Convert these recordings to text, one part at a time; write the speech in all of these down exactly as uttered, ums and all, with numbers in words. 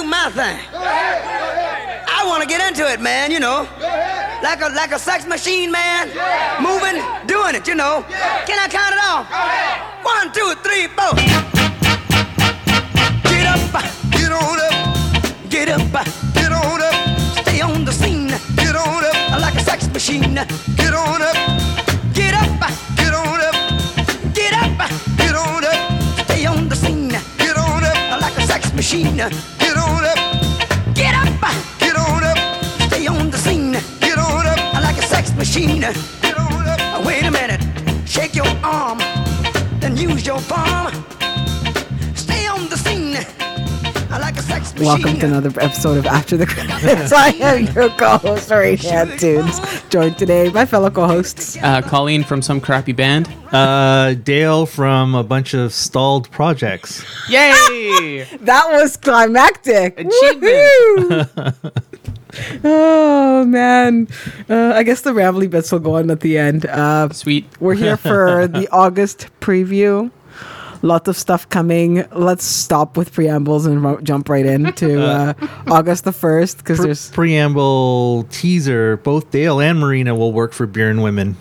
my thing. I want to get into it, man, you know. Like a like a sex machine, man. Moving, doing it, you know. Can I count it off? One, two, three, four. Get up, get on up, get up, get on up. Stay on the scene, get on up. Like a sex machine, get on up. Get up, get on up, get up, get on up. Stay on the scene, get on up. Like a sex machine, get on up. Get up, get on up. Stay on the scene, get on up. Like a sex machine, get on up. Wait a minute, shake your arm, then use your palm. Stay on the scene. Like a sex machine. Welcome to another episode of After the Credits. I am your co-host, Rayhan Tunes, joined today by fellow co-hosts. Uh, Colleen from some crappy band. Uh, Dale from a bunch of stalled projects. Yay! That was climactic. Achievement. Oh, man. Uh, I guess the rambly bits will go on at the end. Uh, Sweet. We're here for the August preview. Lot of stuff coming. Let's stop with preambles and ro- jump right into uh, August the first, because Pre- there's preamble teaser. Both Dale and Marina will work for Beer and Women.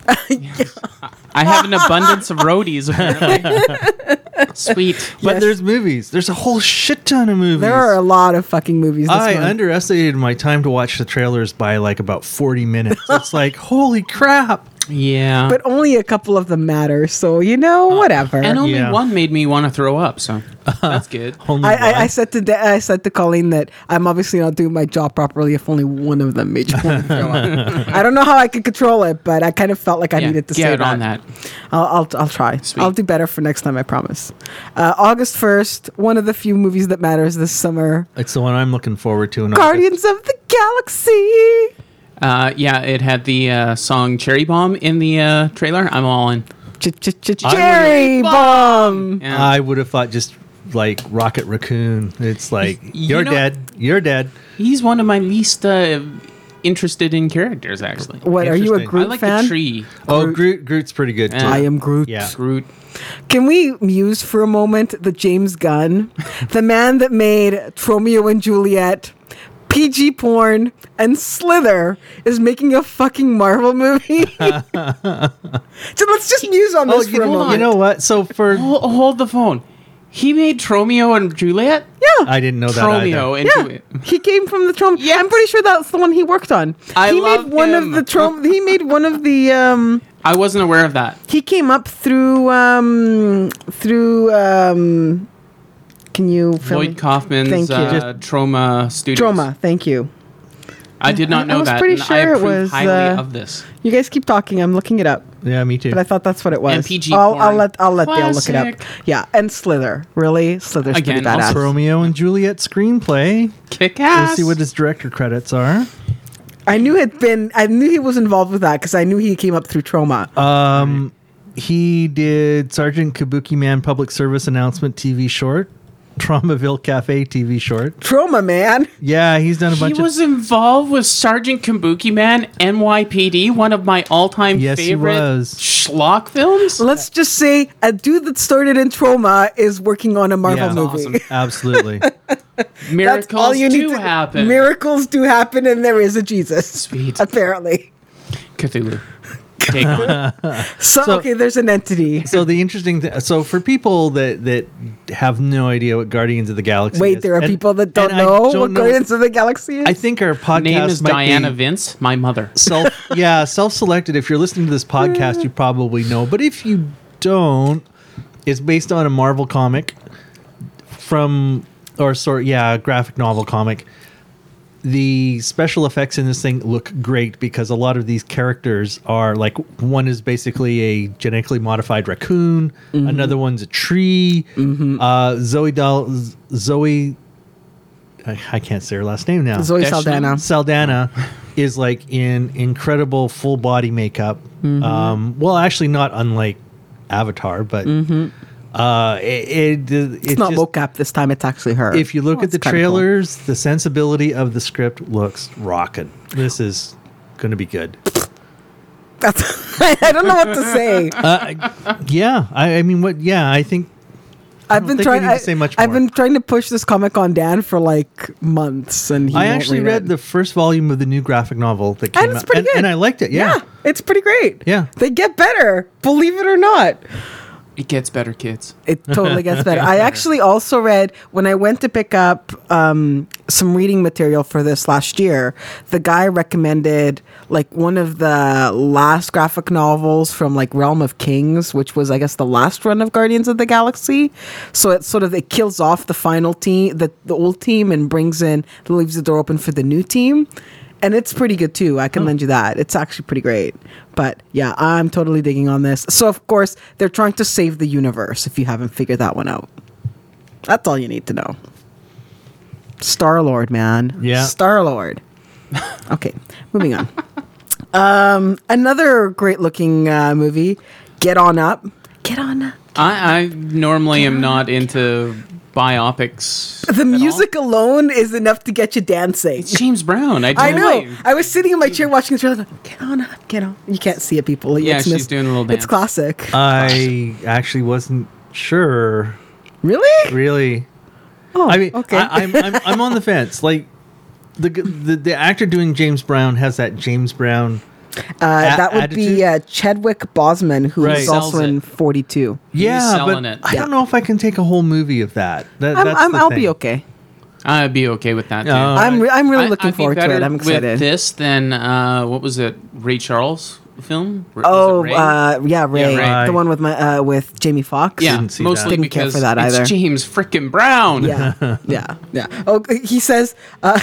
I have an abundance of roadies, apparently. Sweet. But Yes. there's movies. There's a whole shit ton of movies. there are a lot of fucking movies this I month. underestimated my time to watch the trailers by like about forty minutes. It's like, holy crap. Yeah. But only a couple of them matter, so you know, whatever. and only Yeah. one made me want to throw up, so that's good. Only I, I, I one. said to De- I said to Colleen that I'm obviously not doing my job properly if only one of them made you want to throw up. I don't know how I could control it, but I kind of felt like I Yeah, needed to get say it that. on that. I'll, I'll I'll try. Sweet. I'll do better for next time, I promise. Uh, August first, one of the few movies that matters this summer. It's the one I'm looking forward to. in Guardians of the Galaxy. Uh, yeah, it had the uh, song Cherry Bomb in the uh, trailer. I'm all in. Cherry bomb. Yeah. I would have thought just like Rocket Raccoon. It's like, You you're know- dead. You're dead. He's one of my least uh, interested in characters, actually. What, are you a Interesting. Groot I like fan? the tree. Oh, Groot, Groot's pretty good too. Yeah. I am Groot. Yeah. Groot. Can we muse for a moment that James Gunn, the man that made Tromeo and Juliet, P G porn, and Slither, is making a fucking Marvel movie? So let's just muse on this Oh, for you, a know, moment. you know what? So for Hold, hold the phone. He made Tromeo and Juliet? Yeah. I didn't know that Tromeo either. and Yeah, Juliet. he came from the Trom. Yes. I'm pretty sure that's the one he worked on. I he love made one him. of the Trom. He made one of the. Um, I wasn't aware of that. he came up through um, through. Um, can you fill Lloyd me? Kaufman's Thank you. uh, Troma Studios. Troma. Thank you. I did not I know was that. pretty and sure I it approve was, highly uh, of this. You guys keep talking. I'm looking it up. Yeah, me too. But I thought that's what it was. And P G I'll, I'll porn. let I'll let Dale look it up. Classic. Yeah, and Slither. Really, Slither's pretty Again, badass. also- Romeo and Juliet screenplay. Kick We'll ass. see what his director credits are. I knew he'd been. I knew he was involved with that because I knew he came up through Troma. Um, he did Sergeant Kabuki Man public service announcement T V short, Traumaville Cafe T V short. Troma, man. Yeah, he's done a He bunch was of. involved with Sergeant Kabuki Man, N Y P D, one of my all-time Yes, he favorite was. schlock films. Let's just say a dude that started in Troma is working on a Marvel Yeah. movie. Awesome. Absolutely. Miracles That's all you need do to happen. Miracles do happen, and there is a Jesus. Sweet. Apparently. Cthulhu. Take on. So, So- okay, there's an entity. So the interesting thing, so for people that that have no idea what Guardians of the Galaxy Wait, is, there are and- people that don't and I know don't what know- Guardians of the Galaxy is. I think our podcast Name is might Diana be Vince, my mother. self, yeah, self-selected. If you're listening to this podcast, you probably know, but if you don't, it's based on a Marvel comic from, or sort, yeah, a graphic novel comic. The special effects in this thing look great because a lot of these characters are like, one is basically a genetically modified raccoon, another one's a tree. Uh, Zoe Dal, Zoe, I, I can't say her last name now. Zoe Deschanel? Saldana. Saldana is like in incredible full body makeup. Um, well, actually, not unlike Avatar, but uh, it, it, it It's not mocap this time. It's actually her. if you look Oh, at the it's kinda cool. trailers, the sensibility of the script looks rocking. This is going to be good. That's, I don't know what to say. Uh, yeah, I, I mean, what? Yeah, I think I've been think we trying. need to I, say much I've more. been trying to push this comic on Dan for like months, and he I won't actually read, read it. the first volume of the new graphic novel that came And it's out, pretty and, good. and I liked it. Yeah, Yeah, it's pretty great. Yeah. They get better, believe it or not. It gets better, kids. It totally gets better. I actually also read when I went to pick up um, some reading material for this last year. The guy recommended like one of the last graphic novels from like Realm of Kings, which was I guess the last run of Guardians of the Galaxy. So it sort of it kills off the final team, the the old team, and brings in leaves the door open for the new team. And it's pretty good too. I can lend you that. It's actually pretty great. But yeah, I'm totally digging on this. So of course, they're trying to save the universe if you haven't figured that one out. That's all you need to know. Star-Lord, man. Yeah. Star-Lord. Okay, moving on. Um, another great looking uh, movie, Get On Up. Get On Up. I, I normally am not into biopics. The at music all. alone is enough to get you dancing. It's James Brown. I, I totally- know. I was sitting in my chair watching the trailer. Like, get on up, get on. You can't see it, people. Yeah, It's she's mis- doing a little It's dance. classic. I actually wasn't sure. Really? Really, Oh, I mean, okay. I, I'm, I'm I'm on the fence. Like the, g- the the actor doing James Brown has that James Brown. uh, a- that would attitude? be uh, Chadwick Boseman, who Right. is also Sells it. in forty-two. Yeah, selling but it. I Yeah. don't know if I can take a whole movie of that. that I'm, that's I'm, the I'll thing. be okay. I'd be okay with that too. Oh. I'm, re- I'm really I- looking I'd be forward to better it. I'm excited. with this than uh, what was it? Ray Charles film? Was it Oh, Ray? uh, yeah, Ray, Ray. the one with my uh, with Jamie Foxx. yeah, didn't see mostly that. Didn't care because for that it's either. James frickin' Brown. yeah, yeah, yeah. Oh, he says uh,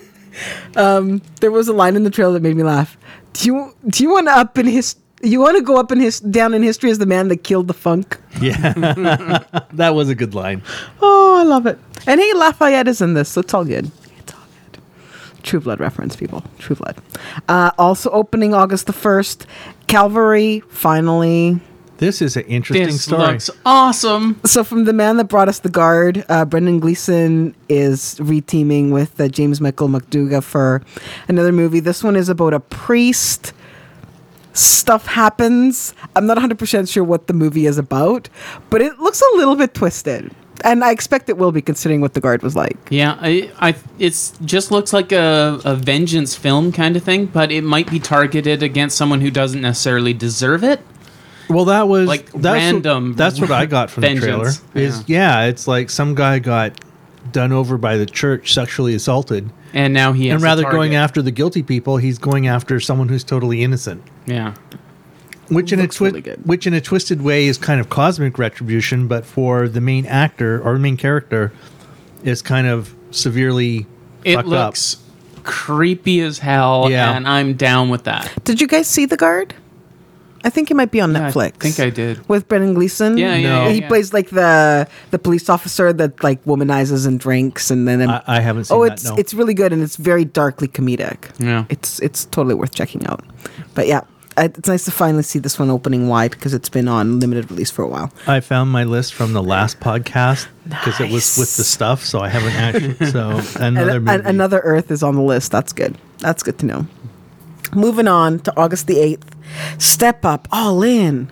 um, there was a line in the trailer that made me laugh. Do you do you want to up in his? You want to go up in his down in history as the man that killed the funk? Yeah, that was a good line. Oh, I love it. And hey, Lafayette is in this, so it's all good. It's all good. True Blood reference, people. True Blood. Uh, also opening August the first, Calvary, finally. This is an interesting This story. looks awesome. So from the man that brought us The Guard, uh, Brendan Gleeson is reteaming with uh, James Michael McDougall for another movie. This one is about a priest. Stuff happens. I'm not one hundred percent sure what the movie is about, but it looks a little bit twisted. And I expect it will be, considering what The Guard was like. Yeah, I, I it's just looks like a, a vengeance film kind of thing, but it might be targeted against someone who doesn't necessarily deserve it. Well, that was Like that's random What, that's what I got from the trailer. vengeance. Is yeah. it's like some guy got done over by the church, sexually assaulted, And now he has and a rather target. going after the guilty people, he's going after someone who's totally innocent. Yeah. Which in a Looks twi- really good. which in a twisted way is kind of cosmic retribution, but for the main actor or main character, is kind of severely It fucked looks creepy as hell, Yeah. and I'm down with that. Did you guys see The Guard? I think it might be on Yeah, Netflix. I think I did. With Brendan Gleeson. Yeah, yeah, No. yeah, He yeah. plays like the the police officer that like womanizes and drinks, and then I, I haven't seen oh, that. it's No. it's really good, and it's very darkly comedic. Yeah. It's it's totally worth checking out. But yeah, I, it's nice to finally see this one opening wide because it's been on limited release for a while. I found my list from the last podcast because it was with the Nice. stuff, so I haven't actually. So And, another and movie. another Earth is on the list. That's good. That's good to know. Moving on to August the eighth. Step Up, All In.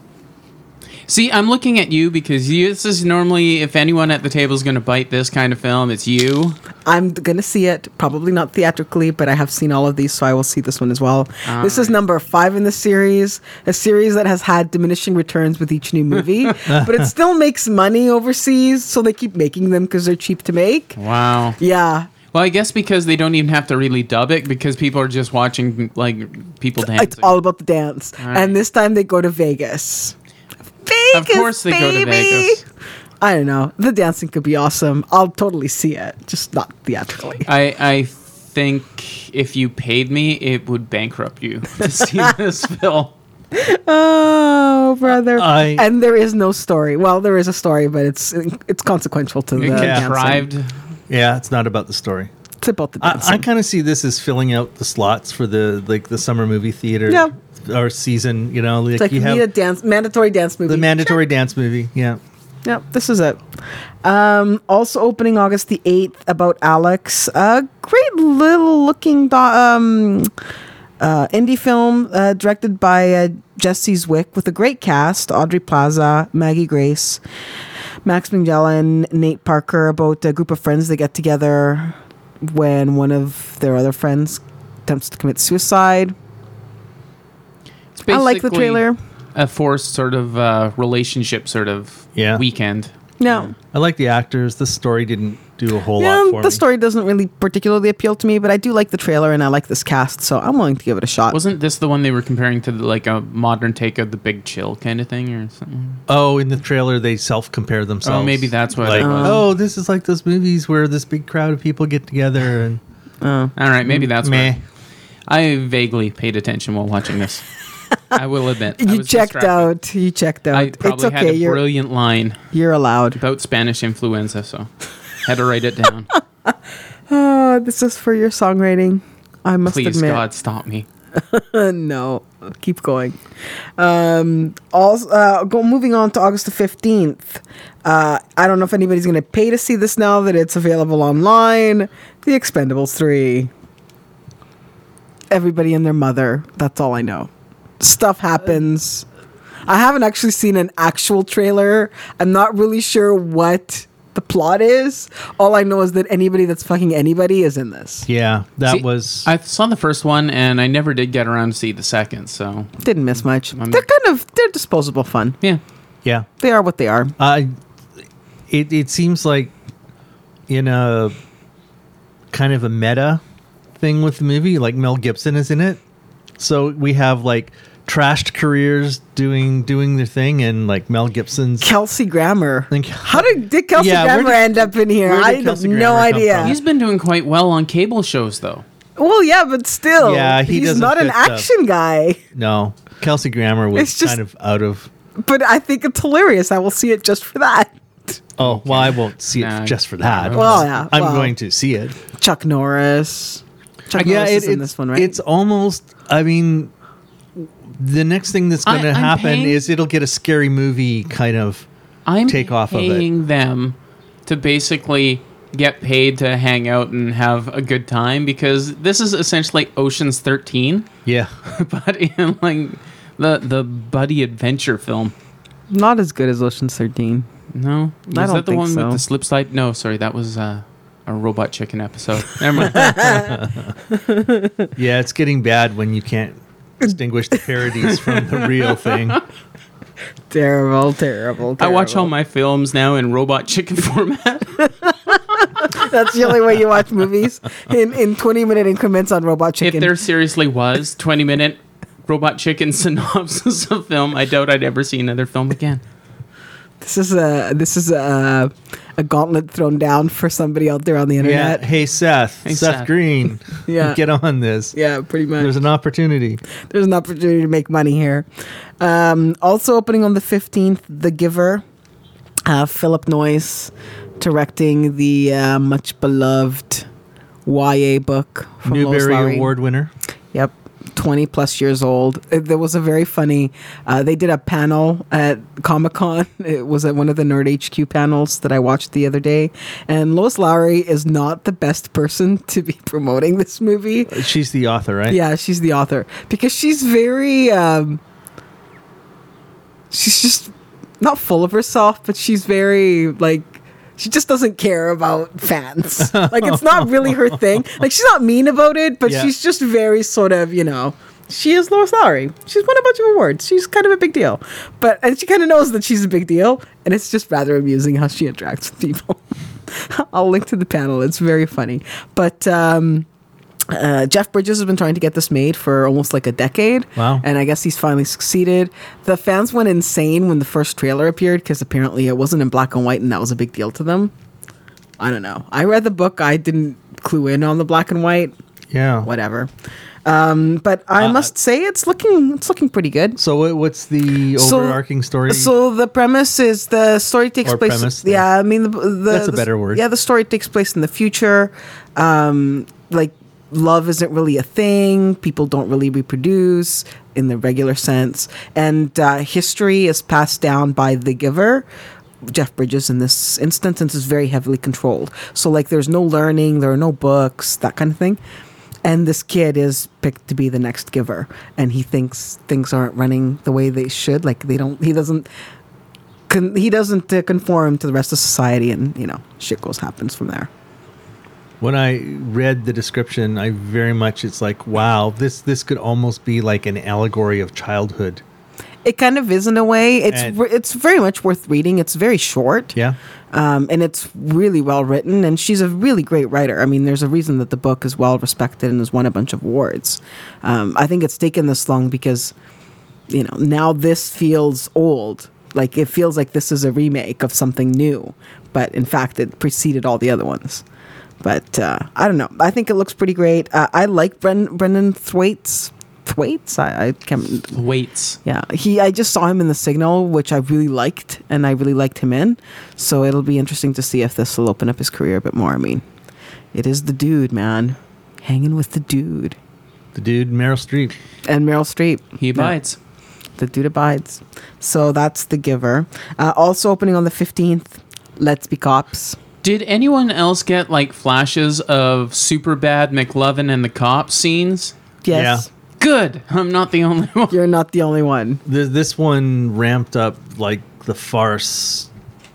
See, I'm looking at you because you, this is normally, if anyone at the table is going to bite this kind of film, it's you. I'm gonna see it, probably not theatrically, but I have seen all of these, so I will see this one as well. All this is right. number five in the series, a series that has had diminishing returns with each new movie, but it still makes money overseas, so they keep making them because they're cheap to make. Wow. Yeah, Well, I guess because they don't even have to really dub it because people are just watching like people dancing. it's all about the dance, All right. and this time they go to Vegas. Vegas, Of course they go to baby! Vegas. I don't know. The dancing could be awesome. I'll totally see it, just not theatrically. I I think if you paid me, it would bankrupt you to see this film. Oh, brother! I- and there is no story. Well, there is a story, but it's it's consequential to the It dancing. contrived. yeah, it's not about the story. It's about the dancing. I, I kind of see this as filling out the slots for the like the summer movie theater Yeah. or season. You know, like, it's like you you have need a dance, mandatory dance movie. the mandatory dance movie. Yeah, Yep, this is it. Um, also opening August the eighth, about Alex. A great little looking do- um, uh, indie film uh, directed by uh, Jesse Zwick with a great cast: Audrey Plaza, Maggie Grace, Max Minghella and Nate Parker about a group of friends that get together when one of their other friends attempts to commit suicide. It's I like the basically trailer. A forced sort of uh, relationship sort of Yeah. weekend. No. I like the actors. The story didn't do a whole Yeah, lot for the me. story doesn't really particularly appeal to me, but I do like the trailer and I like this cast, so I'm willing to give it a shot. Wasn't this the one they were comparing to the, like a modern take of The Big Chill kind of thing or something? Oh, in the trailer they self-compare themselves. Oh, maybe that's what like, it was. oh, this is like those movies where this big crowd of people get together and Oh. All right, maybe that's meh. what I vaguely paid attention while watching this. I will admit. I You was checked distracted. out. You checked out. I It's probably okay. had a You're brilliant line you're allowed. about Spanish influenza, so had to write it down. Oh, this is for your songwriting. I must Please, admit. God, stop me. No, keep going. Um, also, uh, go moving on to August the fifteenth. Uh, I don't know if anybody's going to pay to see this now that it's available online. The Expendables three. Everybody and their mother. That's all I know. Stuff happens. I haven't actually seen an actual trailer. I'm not really sure what the plot is. All I know is that anybody that's fucking anybody is in this. Yeah, that See, was I saw the first one, and I never did get around to see the second, so Didn't miss much. I'm- They're kind of they're disposable fun. yeah. yeah. They are what they are. I it it seems like in a kind of a meta thing with the movie, like Mel Gibson is in it. So we have like trashed careers doing doing their thing, and like Mel Gibson's Kelsey Grammer. Think- How did, did Kelsey Yeah, where Grammer did- end up in here? where did I have Kelsey no Grammer come idea. from? He's been doing quite well on cable shows, though. Well, yeah, but still, Yeah, he he's doesn't not an fit the- action guy. no, Kelsey Grammer was It's just- kind of out of. But I think it's hilarious. I will see it just for that. Oh well, I won't see it Nah, just for that. Well, yeah, I'm well. going to see it. Chuck Norris. Chuck Yeah, Norris it, is in it's this one, right? it's almost. I mean, the next thing that's I- going to I'm happen paying- is it'll get a scary movie kind of. I'm Take off of it. paying them to basically get paid to hang out and have a good time, because this is essentially Ocean's thirteen, Yeah, but in like the the buddy adventure film. not as good as Ocean's thirteen. No, was I don't that the think one so. with the slip slide? No, sorry, that was uh, a Robot Chicken episode. Never mind. yeah, it's getting bad when you can't distinguish the parodies from the real thing. Terrible, terrible, terrible. I watch all my films now in Robot Chicken format. That's the only way you watch movies in in twenty minute increments on Robot If Chicken. there seriously was twenty minute Robot Chicken synopsis of film, I doubt I'd ever see another film again. This is a this is a a gauntlet thrown down for somebody out there on the Yeah, internet. hey Seth, Hey, Seth, Seth. Green, Yeah. get on this. Yeah, pretty much. There's an opportunity. There's an opportunity to make money here. Um, also opening on the fifteenth, The Giver. Uh, Philip Noyce directing the uh, much beloved Y A book from Lois Newbery Lowry. Award winner. Yep, twenty plus years old. Uh, There was a very funny. Uh, they did a panel at Comic Con. It was at one of the Nerd H Q panels that I watched the other day. And Lois Lowry is not the best person to be promoting this movie. She's the author, right? Yeah, she's the author because she's very. Um, she's just not full of herself, but she's very like. She just doesn't care about fans. Like, it's not really her thing. Like, she's not mean about it, but Yeah. she's just very sort of, you know, she is Lois Lowry. She's won a bunch of awards. She's kind of a big deal. But, and she kind of knows that she's a big deal. And it's just rather amusing how she interacts with people. I'll link to the panel. It's very funny. But, um, uh, Jeff Bridges has been trying to get this made for almost like a decade. Wow. And I guess he's finally succeeded. The fans went insane when the first trailer appeared because apparently it wasn't in black and white and that was a big deal to them. I don't know. I read the book. I didn't clue in on the black and white. Yeah. Whatever. Um, but I Uh, must say it's looking it's looking pretty good. So what, what's the So- overarching story? So the premise is the story takes Or place. premise, yeah, I mean the, the That's a the- better word. Yeah, the story takes place in the future. Um, like love isn't really a thing. People don't really reproduce in the regular sense, and uh, history is passed down by the giver. Jeff Bridges in this instance, and is very heavily controlled. So like, there's no learning, there are no books, that kind of thing. And this kid is picked to be the next giver, and he thinks things aren't running the way they should. Like they don't. He doesn't con- he doesn't uh, conform to the rest of society, and you know, shit goes happens from there. When I read the description, I very much it's like, wow, this this could almost be like an allegory of childhood. It kind of is in a way. It's And- re- it's very much worth reading. It's very short. Yeah. Um, and it's really well written, and she's a really great writer. I mean, there's a reason that the book is well respected and has won a bunch of awards. Um, I think it's taken this long because, you know, now this feels old. Like, it feels like this is a remake of something new, but in fact, it preceded all the other ones. But uh, I don't know. I think it looks pretty great. Uh, I like Bren- Brendan Thwaites. Thwaites? I, I can't. Waits. Yeah, he. I just saw him in The Signal, which I really liked, and I really liked him in. So it'll be interesting to see if this will open up his career a bit more. I mean, it is the dude, man, hanging with the dude, The dude, Meryl Streep. and Meryl Streep. He abides. Yeah, the dude abides. So that's The Giver. Uh, also opening on the fifteenth. Let's Be Cops. Did anyone else get like flashes of Superbad, McLovin, and the cops scenes? Yes, Good. I'm not the only one. you're not the only one. This, this one ramped up like the farce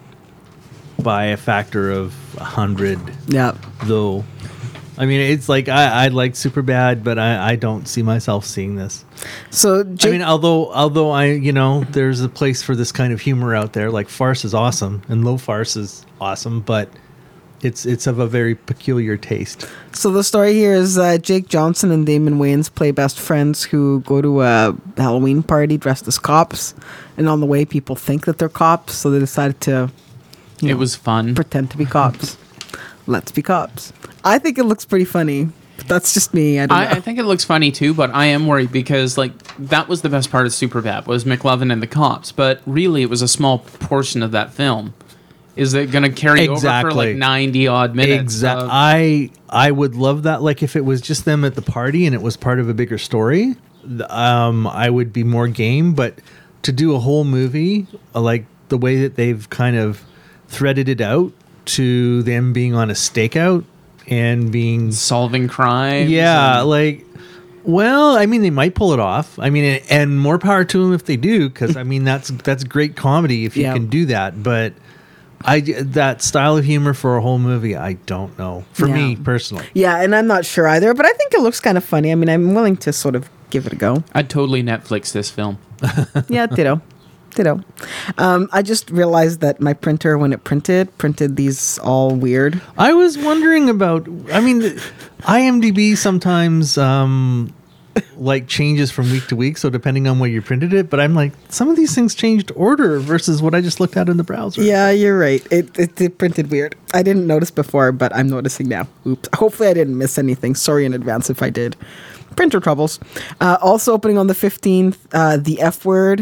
by a factor of a hundred, Yeah. though. I mean, it's like I, I like Superbad, but I, I don't see myself seeing this. So Jake, I mean, although although I you know there's a place for this kind of humor out there. Like farce is awesome, and low farce is awesome, but it's it's of a very peculiar taste. So the story here is uh, Jake Johnson and Damon Wayans play best friends who go to a Halloween party dressed as cops, and on the way, people think that they're cops, so they decided to you It know, was fun. pretend to be cops. Let's be cops. I think it looks pretty funny. But that's just me. I don't know. I, I think it looks funny too, but I am worried because like that was the best part of Superbad was McLovin and the cops, but really it was a small portion of that film. Is it going to carry over for Exactly. like ninety odd minutes? Exactly. of- I I would love that. Like if it was just them at the party and it was part of a bigger story, th- um, I would be more game. But to do a whole movie, uh, like the way that they've kind of threaded it out to them being on a stakeout and being solving crimes. yeah, and- like. Well, I mean, they might pull it off. I mean, and, and more power to them if they do, because I mean, that's that's great comedy if you Yeah. can do that. But I that style of humor for a whole movie, I don't know. For me Yeah. personally, Yeah, and I'm not sure either, but I think it looks kind of funny. I mean, I'm willing to sort of give it a go. I'd totally Netflix this film. Yeah, ditto. Ditto. Um, I just realized that my printer, when it printed, printed these all weird. I was wondering about. I mean, the- IMDb sometimes um, like changes from week to week, so depending on where you printed it. But I'm like, some of these things changed order versus what I just looked at in the browser. Yeah, you're right. It, it it printed weird. I didn't notice before, but I'm noticing now. Oops. Hopefully, I didn't miss anything. Sorry in advance if I did. Printer troubles. Uh, also opening on the fifteenth, uh, The F Word,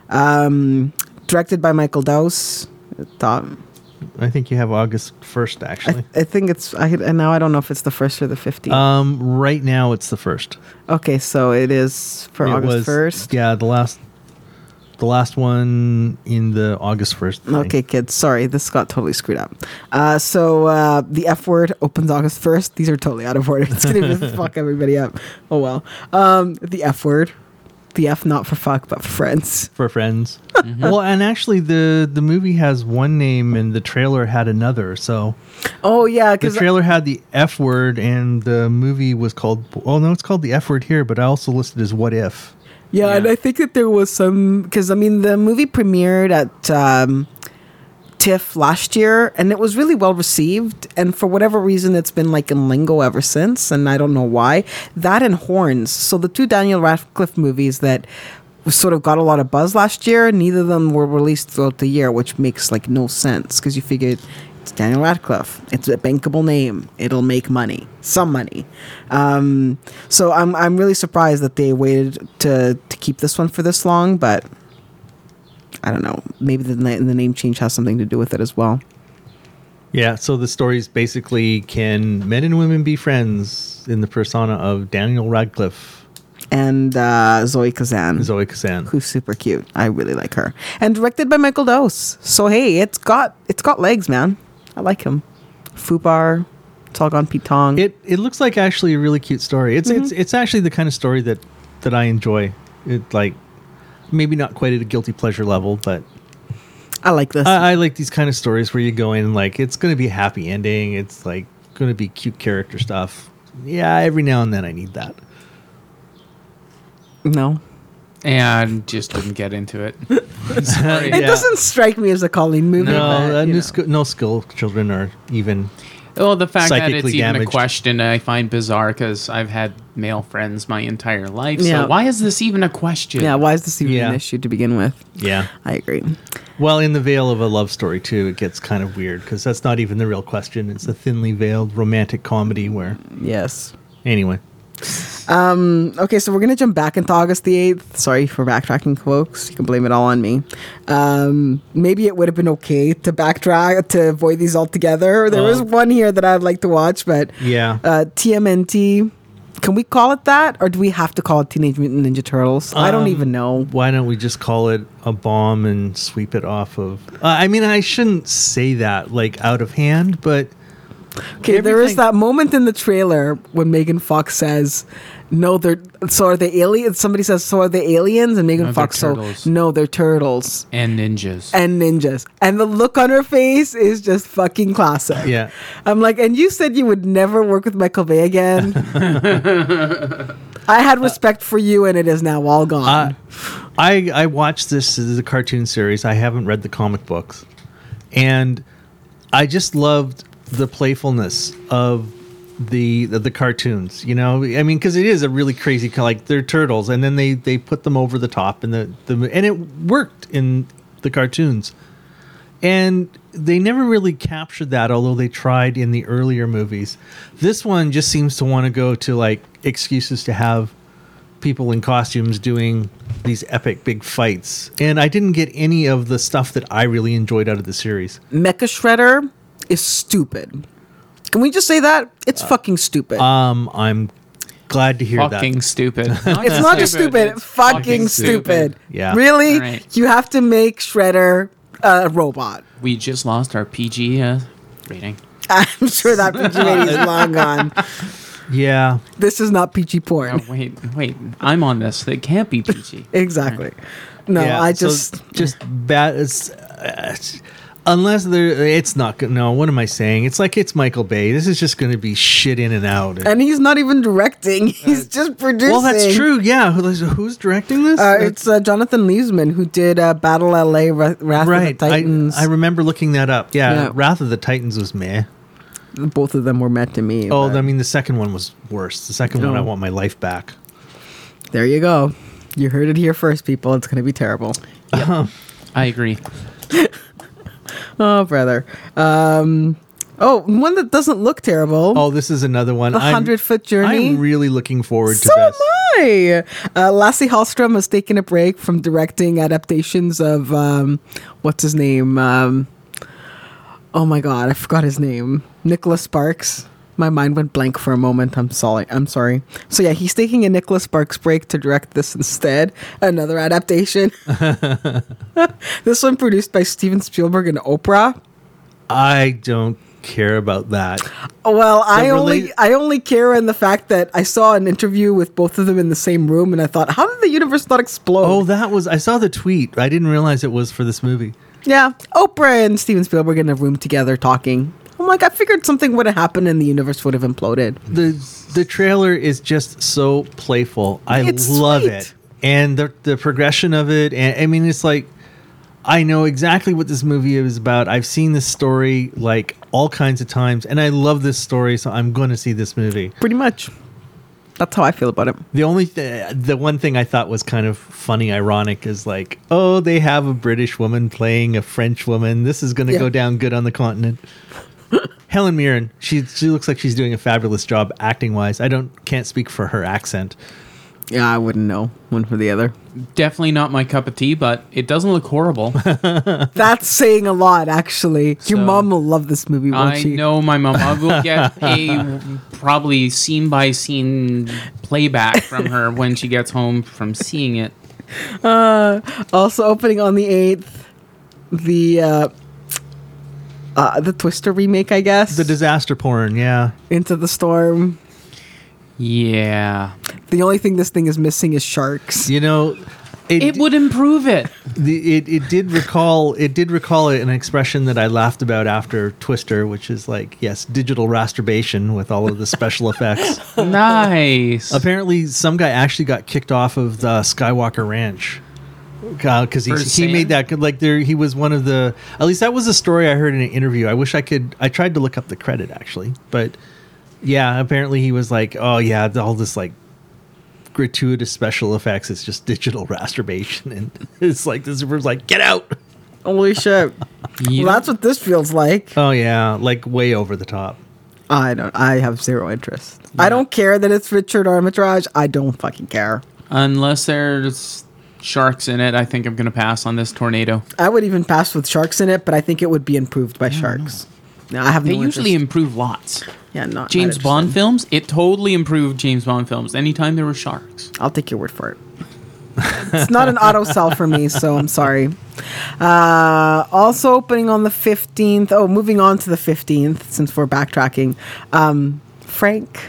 um, directed by Michael Dowse. Thought, I think you have August first, I, actually. I think it's. I and now I don't know if it's the first or the fifteenth. Um, right now it's the first. okay, so it is for It August was- first. Yeah, the last, the last one in the August first. thing. Okay, kids. Sorry, this got totally screwed up. Uh, so uh, The F Word opens August first. These are totally out of order. It's gonna just fuck everybody up. Oh well. Um, the F Word. The F not for fuck, but for friends. for friends. Well, and actually, the the movie has one name, and the trailer had another. So Oh yeah, the because trailer had the F word, and the movie was called. Oh no, it's called the F word here, but I also listed as What If. yeah, Yeah. and I think that there was some because I mean the movie premiered at um, TIFF last year, and it was really well received. And for whatever reason, it's been like in lingo ever since, and I don't know why. That and Horns, so the two Daniel Radcliffe movies that sort of got a lot of buzz last year. Neither of them were released throughout the year, which makes like no sense because you figured it's Daniel Radcliffe. It's a bankable name. It'll make money, some money. Um, so I'm I'm really surprised that they waited to to keep this one for this long, but I don't know. Maybe the na- the name change has something to do with it as well. Yeah. So the stories basically, can men and women be friends in the persona of Daniel Radcliffe, And uh, Zoe Kazan. Zoe Kazan. Who's super cute. I really like her. And directed by Michael Dowse. So hey, it's got it's got legs, man. I like him. Fubar, Talgon Pitong. It it looks like actually a really cute story. It's it's it's actually the kind of story that that I enjoy. It like maybe not quite at a guilty pleasure level, but I like this. I, I like these kind of stories where you go in like it's going to be a happy ending. It's like going to be cute character stuff. Yeah, every now and then I need that. no. And just didn't get into it. Sorry. It Yeah. doesn't strike me as a Colleen movie. No, but, uh, you no, know. sk- no school children are even. Well, the fact that it's Psychically even damaged. a question I find bizarre because I've had male friends my entire life. Yeah. So why is this even a question? Yeah, why is this even Yeah. an issue to begin with? Yeah. I agree. Well, in the veil of a love story too, it gets kind of weird because that's not even the real question. It's a thinly veiled romantic comedy where, Yes. anyway. Um, okay, so we're going to jump back into August the eighth. Sorry for backtracking, folks. You can blame it all on me. Um, maybe it would have been okay to backtrack, to avoid these altogether. There was Oh. one here that I'd like to watch, but Yeah. uh, T M N T, can we call it that? Or do we have to call it Teenage Mutant Ninja Turtles? I don't Um, even know. Why don't we just call it a bomb and sweep it off of? Uh, I mean, I shouldn't say that like out of hand, but Okay, there is everything- that moment in the trailer when Megan Fox says, "No, they're so are they aliens?" Somebody says, "So are they aliens?" And Megan No, they're Fox, "So turtles." no, they're turtles And ninjas. and ninjas." And the look on her face is just fucking classic. yeah. I'm like, and you said you would never work with Michael Bay again. I had respect for you, and it is now all gone. Uh, I I watched this as a cartoon series. I haven't read the comic books, and I just loved the playfulness of the the, the cartoons. You know, I mean, because it is a really crazy kind of like they're turtles, and then they they put them over the top, and the, the and it worked in the cartoons, and they never really captured that, although they tried in the earlier movies. This one just seems to want to go to like excuses to have people in costumes doing these epic big fights, and I didn't get any of the stuff that I really enjoyed out of the series. Mecha Shredder is stupid. Can we just say that? It's fucking stupid. Um, I'm glad to hear fucking that. stupid. it's not just stupid, it's fucking stupid. Yeah. Really? All right. You have to make Shredder a robot. We just lost our P G uh, rating. I'm sure that P G rating is long gone. Yeah, This is not P G porn. Oh, wait, wait. I'm on this. It can't be P G. Exactly. No, yeah. I so just just bad. It's, uh, unless there, it's not good. No, what am I saying? It's like it's Michael Bay. This is just going to be shit in and out. and he's not even directing. He's just producing. well, that's true. Yeah, Who- who's directing this? Uh, it's uh, Jonathan Leesman who did uh, Battle L A, Wrath right. of the Titans. I, I remember looking that up. Yeah, Yeah. Wrath of the Titans was meh. Both of them were meant to me. Oh, but I mean, the second one was worse. The second one, I No. want my life back. there you go. You heard it here first, people. It's going to be terrible. I agree. Oh, brother. Um, oh, one that doesn't look terrible. Oh, this is another one. The I'm- hundred-foot journey. I'm really looking forward to So am this. I. Uh, Lasse Hallström has taken a break from directing adaptations of um, what's his name? Um, oh my god, I forgot his name. Nicholas Sparks. My mind went blank for a moment. I'm sorry. I'm sorry. So yeah, he's taking a Nicholas Sparks break to direct this instead. Another adaptation. This one produced by Steven Spielberg and Oprah. I don't care about that. Well, I only relate- I only care in the fact that I saw an interview with both of them in the same room, and I thought, how did the universe not explode? Oh, that was. I saw the tweet. I didn't realize it was for this movie. Yeah, Oprah and Steven Spielberg in a room together talking. I'm like, I figured something would have happened and the universe would have imploded. the The trailer is just so playful. I It's love sweet. it, and the the progression of it. And I mean, it's like I know exactly what this movie is about. I've seen this story like all kinds of times, and I love this story. So I'm going to see this movie. Pretty much. That's how I feel about it. The only th- the one thing I thought was kind of funny, ironic, is like, oh, they have a British woman playing a French woman. This is going to Yeah. go down good on the continent. Helen Mirren, she she looks like she's doing a fabulous job acting wise. I don't can't speak for her accent. Yeah, I wouldn't know one for the other. Definitely not my cup of tea, but it doesn't look horrible. That's saying a lot, actually. Your So, mom will love this movie, won't I she? know my mom. I will get a probably scene by scene playback from her when she gets home from seeing it. Uh, also opening on the eighth, the uh, uh, the Twister remake, I guess. The disaster porn, yeah. Into the Storm. Yeah. The only thing this thing is missing is sharks. You know, It would improve it. The, it it did recall it did recall an expression that I laughed about after Twister, which is like, yes, digital masturbation with all of the special effects. Nice. Apparently, some guy actually got kicked off of the Skywalker Ranch because he For he sand? made that like there he was one of the at least that was a story I heard in an interview. I wish I could. I tried to look up the credit actually, but yeah, apparently he was like, oh yeah, all this like gratuitous special effects. It's just digital masturbation, and it's like the Super's like, get out. Holy shit. You Well, that's what this feels like. Oh yeah, like way over the top. I don't. I have zero interest. I don't care that it's Richard Armitage. I don't fucking care. Unless there's sharks in it, I think I'm going to pass on this Tornado. I would even pass with sharks in it, but I think it would be improved by sharks. No, I have They no usually interest. improve lots. Yeah, not James not Bond interested. films, it totally improved James Bond films anytime there were sharks. I'll take your word for it. It's not an auto sell for me, so I'm sorry. Uh, also opening on the fifteenth. Oh, moving on to the fifteenth, since we're backtracking. Um, Frank.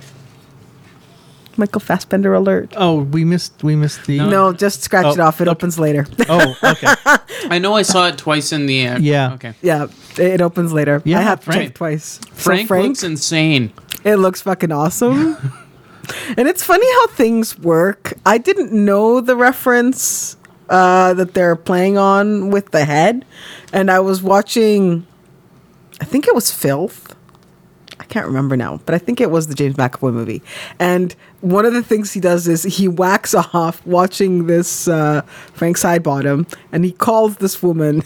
Michael Fassbender alert. Oh, we missed we missed the No, just scratch Oh, it off. It okay. opens later. Oh, okay. I know I saw it twice in the... Uh, Yeah. Okay. Yeah, it opens later. Yeah, I have to Frank- check it twice. So Frank, looks insane. It looks fucking awesome. And it's funny how things work. I didn't know the reference uh, that they're playing on with the head. And I was watching, I think it was Filth. I can't remember now, but I think it was the James McAvoy movie. And one of the things he does is he whacks off watching this uh, Frank Sidebottom, and he calls this woman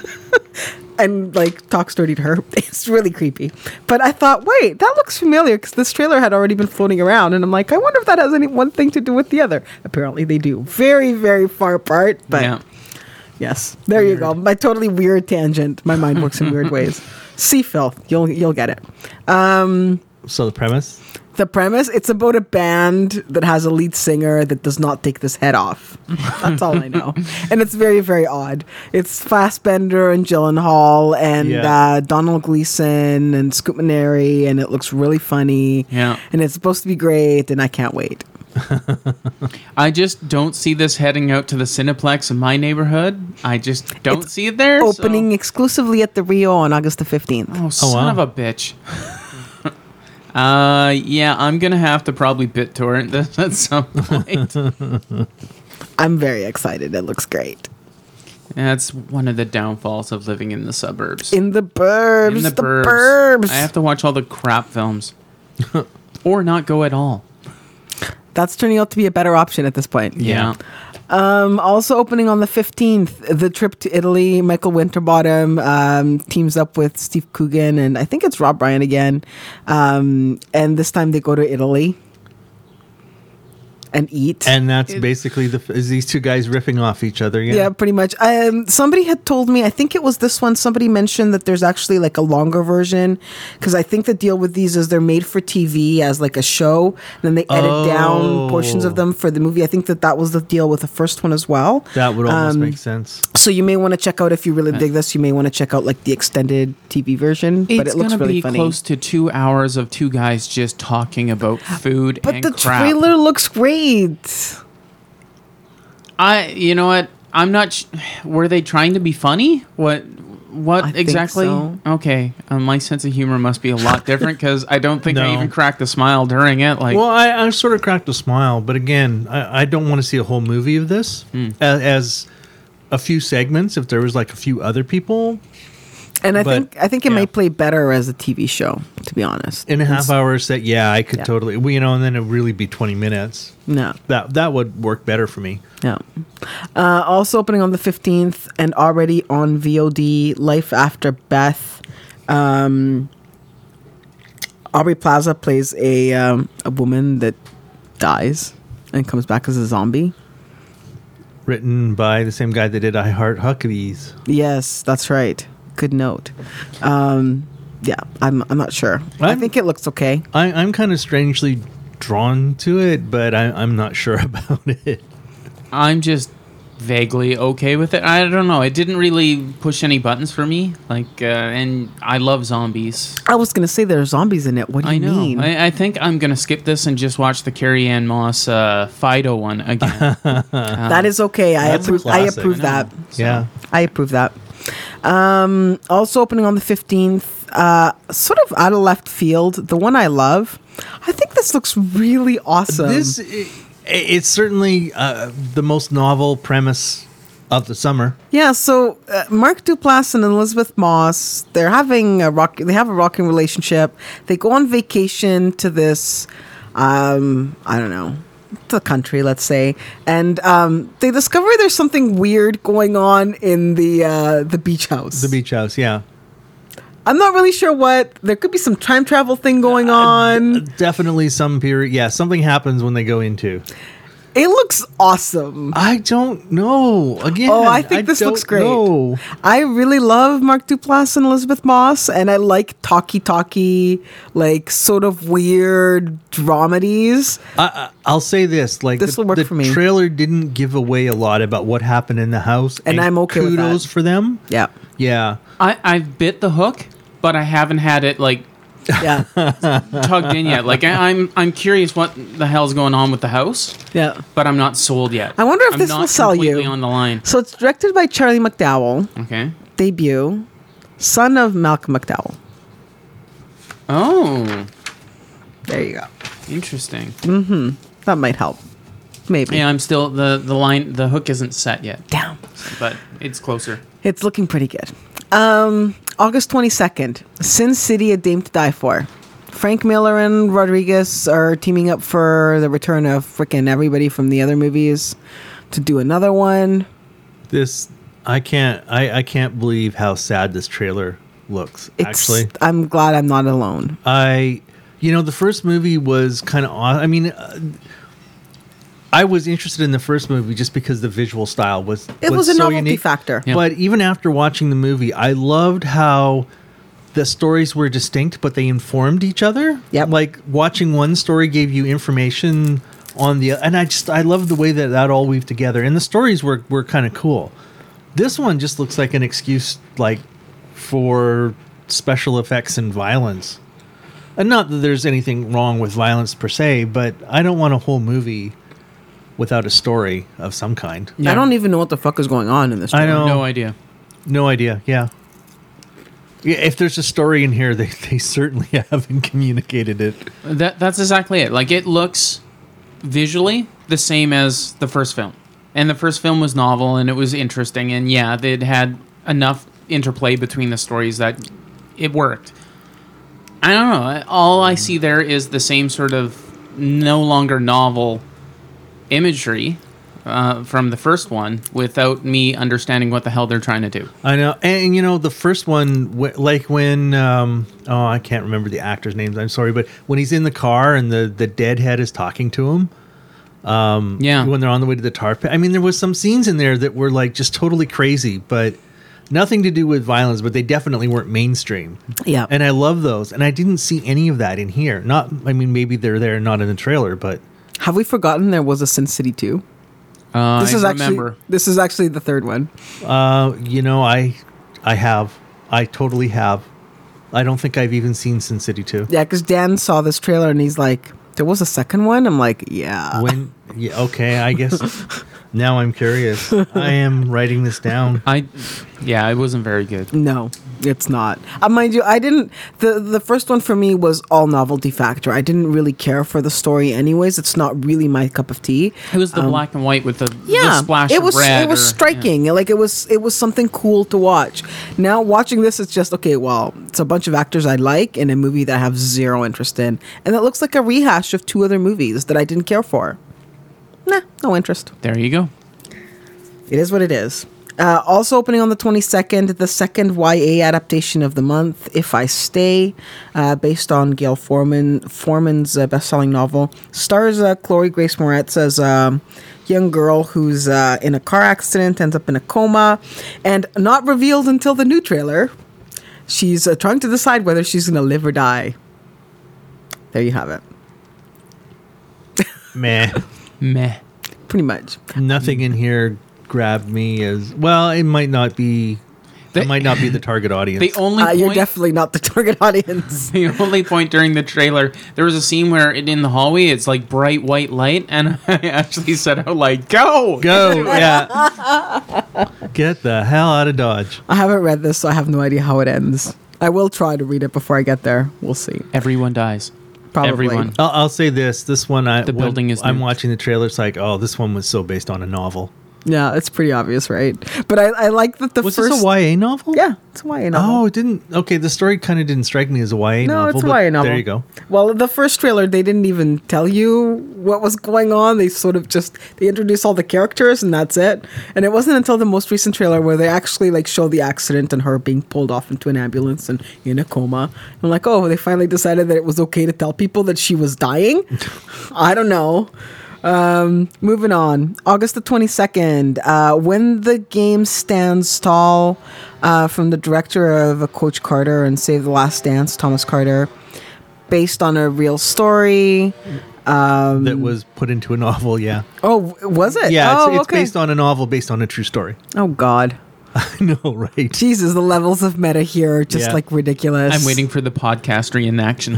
and like talks dirty to her. It's really creepy. But I thought, wait, that looks familiar because this trailer had already been floating around, and I'm like, I wonder if that has any one thing to do with the other. Apparently, they do. Very, very far apart, but. Yeah. Yes, there you go. My totally weird tangent. My mind works in weird ways. See Filth, you'll you'll get it. Um, So the premise? the premise: it's about a band that has a lead singer that does not take this head off. That's all I know, and it's very very odd. It's Fassbender and Gyllenhaal and Yeah. uh, Donald Gleason and Scoot McNairy, and it looks really funny. Yeah. and it's supposed to be great, and I can't wait. I just don't see this heading out to the Cineplex in my neighborhood. I just don't It's see it there. so- Opening exclusively at the Rio on August the fifteenth. Oh, son wow. of a bitch. uh, yeah, I'm going to have to probably BitTorrent this at some point. I'm very excited. It looks great. That's one of the downfalls of living in the suburbs. In the burbs. In the, burbs. I have to watch all the crap films. Or not go at all. That's turning out to be a better option at this point. Yeah. Um, also opening on the fifteenth, the trip to Italy. Michael Winterbottom um, teams up with Steve Coogan, and I think it's Rob Ryan again. Um, and this time they go to Italy and eat. And that's basically the is these two guys riffing off each other. Yeah. Yeah, pretty much. Um, somebody had told me, I think it was this one, somebody mentioned that there's actually like a longer version, because I think the deal with these is they're made for T V as like a show, and then they edit Oh. down portions of them for the movie. I think that that was the deal with the first one as well. That would almost Um, make sense. So you may want to check out, if you really dig this, you may want to check out like the extended T V version, but It's it looks gonna really be funny. close to two hours of two guys just talking about food But and the crap. trailer looks great. I, you know what? I'm not. Sh- were they trying to be funny? What? What I think exactly? so. Okay, uh, my sense of humor must be a lot different because I don't think I No. even cracked a smile during it. Like, Well, I, I sort of cracked a smile, but again, I, I don't want to see a whole movie of this as, as a few segments. If there was like a few other people And I But, think I think it yeah. might play better as a T V show, to be honest. in a half hour set, yeah, I could Yeah. totally, well, you know, and then it'd really be twenty minutes. No. That that would work better for me. Yeah. Uh, also opening on the fifteenth and already on V O D, Life After Beth. Um, Aubrey Plaza plays a um, a woman that dies and comes back as a zombie. Written by the same guy that did I Heart Huckabees. Yes, that's right. Good note. Um, yeah, I'm I'm not sure. i I'm- think it looks okay. I, I'm kind of strangely drawn to it, but I, I'm not sure about it. I'm just vaguely okay with it. I don't know. It didn't really push any buttons for me. Like, uh, and I love zombies. I was gonna say there are zombies in it. What do you I know. mean? I, I think I'm gonna skip this and just watch the Carrie Ann Moss uh, Fido one again. uh, that is okay. I That's a approve. I classic. approve I know. that. Yeah. I approve that. Um, also opening on the fifteenth, uh, sort of out of left field, the one I love. I think this looks really awesome. This i- it's certainly uh, the most novel premise of the summer. Yeah, so uh, Mark Duplass and Elizabeth Moss, they're having a rock. They have a rocking relationship. They go on vacation to this, um, I don't know, the country, let's say, and um, they discover there's something weird going on in the uh, the beach house. The beach house, yeah. I'm not really sure what. There could be some time travel thing going on. Definitely some period. Yeah, something happens when they go into. It looks awesome. I don't know. Again, Oh, I think this looks don't great. know. I really love Mark Duplass and Elizabeth Moss, and I like talky-talky, like sort of weird dramedies. I, I, I'll say this: like This the, will work the for me. trailer didn't give away a lot about what happened in the house, And I'm okay with kudos that. for them. Yeah, Yeah, I I've bit the hook, but I haven't had it like yeah, tugged in yet. Like I, I'm I'm curious what the hell's going on with the house, yeah. but I'm not sold yet. I wonder if I'm this not will sell completely you. on the line. So it's directed by Charlie McDowell, Okay. debut, son of Malcolm McDowell. Oh, There you go. interesting. That might help. Maybe. Yeah, I'm still the the line. The hook isn't set yet, Damn. but it's closer. It's looking pretty good. Um, August twenty-second, Sin City, A Dame to Die For. Frank Miller and Rodriguez are teaming up for the return of frickin' everybody from the other movies to do another one. this I can't. I, I can't believe how sad this trailer looks. It's, Actually, I'm glad I'm not alone. I, you know, the first movie was kind of odd. I mean, uh, I was interested in the first movie just because the visual style was. It was a so novelty unique. factor. Yeah. But even after watching the movie, I loved how the stories were distinct, but they informed each other. Yep. Like watching one story gave you information on the, and I just I love the way that that all weaved together, and the stories were were kind of cool. This one just looks like an excuse, like for special effects and violence. And not that there's anything wrong with violence per se, but I don't want a whole movie without a story of some kind. I don't even know what the fuck is going on in this. I trailer. know. No idea. No idea. Yeah. Yeah. If there's a story in here, they, they certainly haven't communicated it. That that's exactly it. Like it looks visually the same as the first film, and the first film was novel and it was interesting, and yeah, it had enough interplay between the stories that it worked. I don't know. All I see there is the same sort of no longer novel imagery uh, from the first one without me understanding what the hell they're trying to do. I know. And, you know, the first one, wh- like when, um, oh, I can't remember the actors' names. I'm sorry. But when he's in the car and the, the deadhead is talking to him, um, Yeah. when they're on the way to the tar pit. I mean, there was some scenes in there that were like just totally crazy, but nothing to do with violence, but they definitely weren't mainstream. Yeah. And I love those. And I didn't see any of that in here. Not, I mean, maybe they're there, not in the trailer, but Have we forgotten there was a Sin City two? Uh, This I is remember. actually this is actually the third one. Uh, you know, I, I have, I totally have. I don't think I've even seen Sin City two. Yeah, because Dan saw this trailer and he's like, "There was a second one." I'm like, "Yeah." When? Yeah. Okay. I guess. Now I'm curious. I am writing this down. I, yeah, it wasn't very good. No, it's not. Uh, mind you, I didn't. the The first one for me was all novelty factor. I didn't really care for the story, anyways. It's not really my cup of tea. It was the black and white with the, the Yeah, splash it was of red. it was or- striking. Like it was it was something cool to watch. Now watching this, it's just okay. Well, it's a bunch of actors I like in a movie that I have zero interest in, and it looks like a rehash of two other movies that I didn't care for. Nah, no interest. There you go. It is what it is. Uh, also opening on the twenty-second, the second Y A adaptation of the month, If I Stay, uh, based on Gail Foreman, Foreman's uh, best-selling novel. Stars uh, Chloe Grace Moretz as a young girl who's uh, in a car accident, ends up in a coma, and not revealed until the new trailer. She's uh, trying to decide whether she's going to live or die. There you have it. Meh. Meh. Pretty much. Nothing in here grab me as well. It might not be. They- it might not be the target audience. The only Uh, point, you're definitely not the target audience. the only point during the trailer, there was a scene where it, in the hallway it's like bright white light, and I actually said out like, "Go, Go, yeah. Get the hell out of Dodge. I haven't read this, so I have no idea how it ends. I will try to read it before I get there. We'll see. Everyone dies. Probably. Everyone. I'll, I'll say this: this one, I The when building is I'm nuked. watching the trailer. It's like, oh, this one was so based on a novel. Yeah, it's pretty obvious, right? But I, I like that the Was first. this a Y A novel? Yeah, it's a Y A novel. Oh, it didn't. Okay, the story kind of didn't strike me as a Y A No, novel. it's a but Y A novel. There you go. Well, the first trailer, they didn't even tell you what was going on. They sort of just they introduced all the characters and that's it. And it wasn't until the most recent trailer where they actually like show the accident and her being pulled off into an ambulance and in a coma. I'm like, oh, they finally decided that it was okay to tell people that she was dying. I don't know. Um, moving on, August the twenty-second, uh, When the Game Stands Tall, uh, from the director of uh, Coach Carter and Save the Last Dance, Thomas Carter, based on a real story. Um, That was put into a novel. Yeah, oh, was it? yeah. oh, It's, it's okay. based on a novel based on a true story. Oh God, I know, right? Jesus, the levels of meta here are just Yeah. like ridiculous. I'm waiting for the podcast reenaction.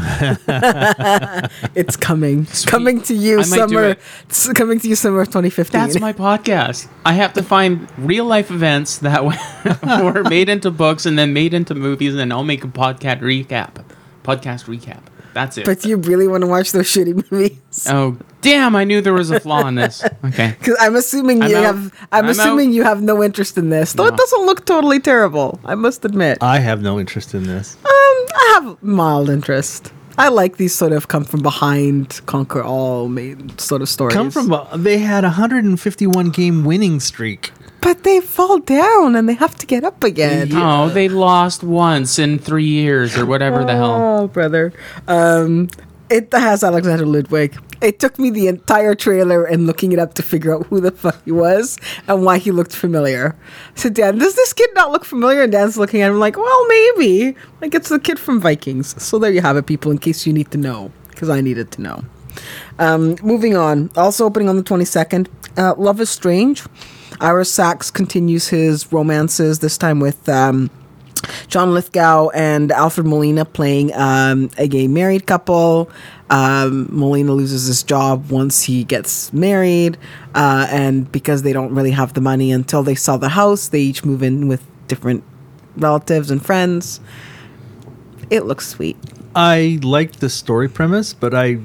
It's coming, Sweet. coming to you, I might do summer. it. It's coming to you, summer of twenty fifteen. That's my podcast. I have to find real life events that were made into books and then made into movies, and I'll make a podcast recap. Podcast recap. That's it. But you really want to watch those shitty movies? Oh, damn, I knew there was a flaw in this. Okay. Because I'm assuming I'm you out. have. I'm, I'm assuming out. you have no interest in this, though. It No. doesn't look totally terrible. I must admit. Um, I have no interest in this. I have mild interest. I like these sort of come from behind, conquer all made sort of stories. Come from. a- They had a one hundred fifty-one game winning streak. but they fall down and they have to get up again. Oh, they lost once in three years or whatever the hell. Oh, brother. Um, it has Alexander Ludwig. It took me the entire trailer and looking it up to figure out who the fuck he was and why he looked familiar. I said, Dan, does this kid not look familiar? And Dan's looking at him like, well, maybe. Like, it's the kid from Vikings. So there you have it, people, in case you need to know, because I needed to know. Um, moving on. Also opening on the twenty-second, uh, Love is Strange. Ira Sachs continues his romances, this time with um, John Lithgow and Alfred Molina playing um, a gay married couple. Um, Molina loses his job once he gets married, uh, and because they don't really have the money until they sell the house, they each move in with different relatives and friends. It looks sweet. I liked the story premise, but I.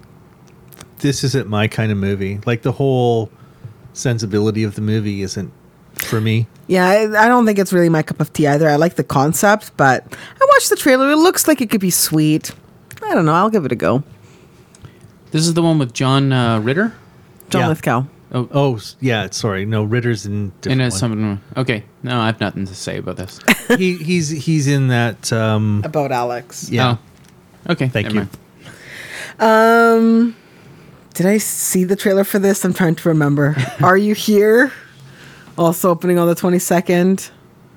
This isn't my kind of movie. Like the whole sensibility of the movie isn't for me. Yeah, I, I don't think it's really my cup of tea either. I like the concept, but I watched the trailer. It looks like it could be sweet. I don't know. I'll give it a go. This is the one with John uh, Ritter? John Yeah. Lithgow. Oh, Oh s- yeah, sorry. No, Ritter's in and different it's one. something. Okay. No, I have nothing to say about this. he, he's he's in that. Um, About Alex. yeah. Oh. Okay. Thank never you. mind. Um, did I see the trailer for this? I'm trying to remember. Are You Here? Also opening on the twenty-second.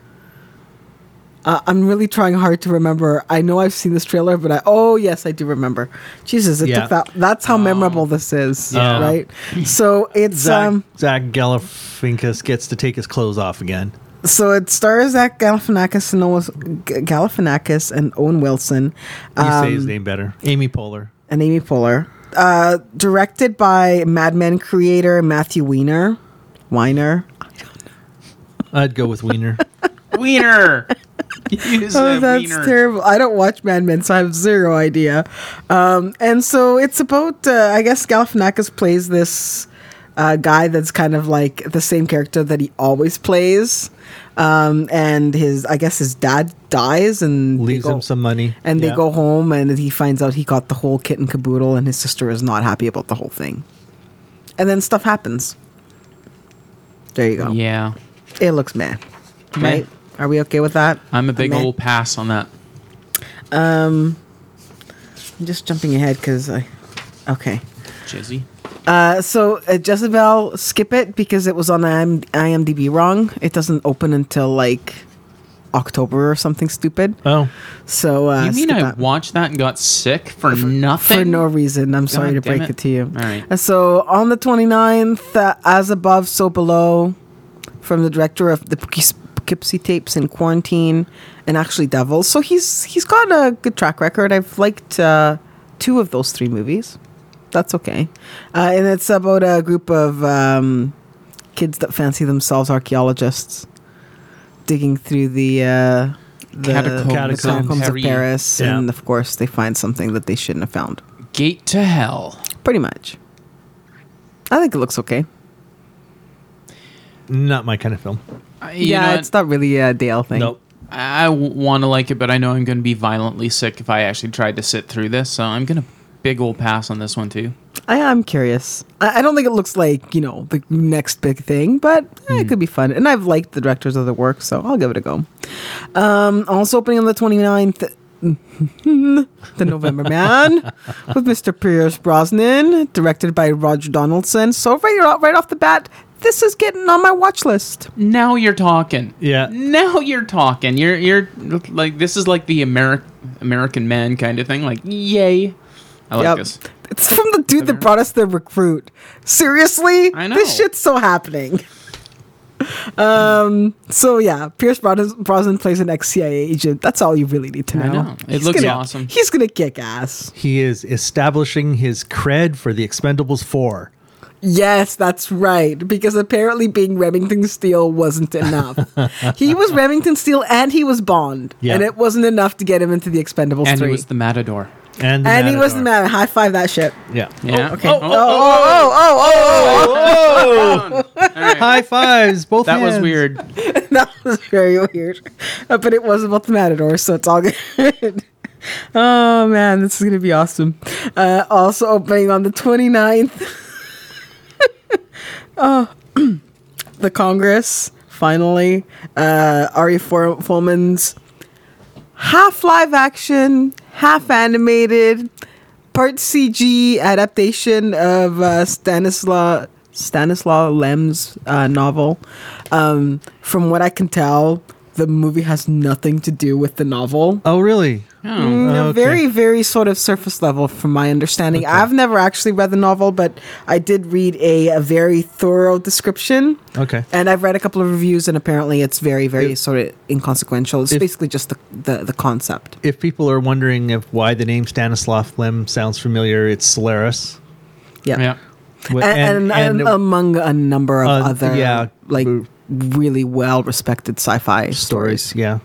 Uh, I'm really trying hard to remember. I know I've seen this trailer, but I oh yes, I do remember. Jesus, it Yeah. took that. That's how memorable this is, Yeah. right? So it's Zach, um. Zach Galifianakis gets to take his clothes off again. So it stars Zach Galifianakis and Owen, Galifianakis and Owen Wilson. You um, say his name better. Amy Poehler. and Amy Poehler. Uh, directed by Mad Men creator Matthew Weiner. Weiner. I'd go with Wiener. Wiener! You Oh, said that's wiener. terrible. I don't watch Mad Men, so I have zero idea. Um, and so it's about, uh, I guess Galifianakis plays this uh, guy that's kind of like the same character that he always plays. Um, and his, I guess his dad dies and they Leaves go- him some money. And Yeah. they go home and he finds out he got the whole kit and caboodle and his sister is not happy about the whole thing. And then stuff happens. There you go. Yeah. It looks meh. Meh. Right? Are we okay with that? I'm a big Meh. old pass on that. Um, I'm just jumping ahead because I. Okay. Jizzy. Uh, so uh, Jezebel, skip it because it was on IM- IMDb wrong. It doesn't open until like October or something stupid. Oh, So uh, You mean skip I that. watched that and got sick for nothing? For no reason. I'm sorry God to damn break it. it. to you. All right. And so on the twenty-ninth, uh, As Above, So Below. from the director of the Poughkeepsie Poughkeepsie Tapes and Quarantine, and actually Devils. So he's he's got a good track record. I've liked uh, two of those three movies. That's okay. Uh, and it's about a group of um, kids that fancy themselves archaeologists digging through the uh, the Catacombs the of catacombs of Paris. Paris, Yeah. and of course they find something that they shouldn't have found. Gate to Hell. Pretty much. I think it looks okay. Not my kind of film. Uh, you yeah, know it's not really a Dale thing. Nope. I w- want to like it, but I know I'm going to be violently sick if I actually tried to sit through this. So I'm going to big old pass on this one too. I am curious. I, I don't think it looks like, you know, the next big thing, but eh, it could be fun. And I've liked the directors of the work, so I'll give it a go. Um, also opening on the twenty-ninth, The November Man, with Mister Pierce Brosnan, directed by Roger Donaldson. So right, off- right off the bat, this is getting on my watch list. Now you're talking. Yeah. Now you're talking. You're you're like this is like the Ameri- American Man kind of thing. Like yay. I like Yep. this. It's from the dude that brought us the Recruit. Seriously? I know. This shit's so happening. Um. So yeah, Pierce Bros- Brosnan plays an ex-C I A agent. That's all you really need to know. I know. It He's looks gonna- awesome. He's gonna kick ass. He is establishing his cred for the Expendables four. Yes, that's right. Because apparently being Remington Steele wasn't enough. He was Remington Steele and he was Bond, Yeah. and it wasn't enough to get him into the Expendables And three. he was the Matador. And, the and he was the Matador. man. High five that shit. Yeah. Yeah. Okay. Oh, Oh, oh, oh, oh, oh, Oh! High fives, both That was hands. weird. That was very weird. Uh, but it was about the Matador, so it's all good. Oh, man, this is going to be awesome. Uh, also opening on the twenty-ninth. Oh, the Congress, finally. Uh, Ari For- Folman's half live action, half animated, part C G adaptation of uh, Stanislaw Stanislaw Lem's uh, novel. Um, from what I can tell, the movie has nothing to do with the novel. Oh, really? Oh. Mm, okay. Very, very sort of surface level from my understanding. I've never actually read the novel, but I did read a, a very thorough description. Okay. And I've read a couple of reviews, and apparently it's very, very If- sort of inconsequential. It's if- basically just the, the, the concept. If people are wondering if why the name Stanislav Lem sounds familiar, it's Solaris. Yeah. Yeah. Wh- And, and, and, among a number of uh, other, yeah, like, boo- really well-respected sci-fi stories. stories. Yeah.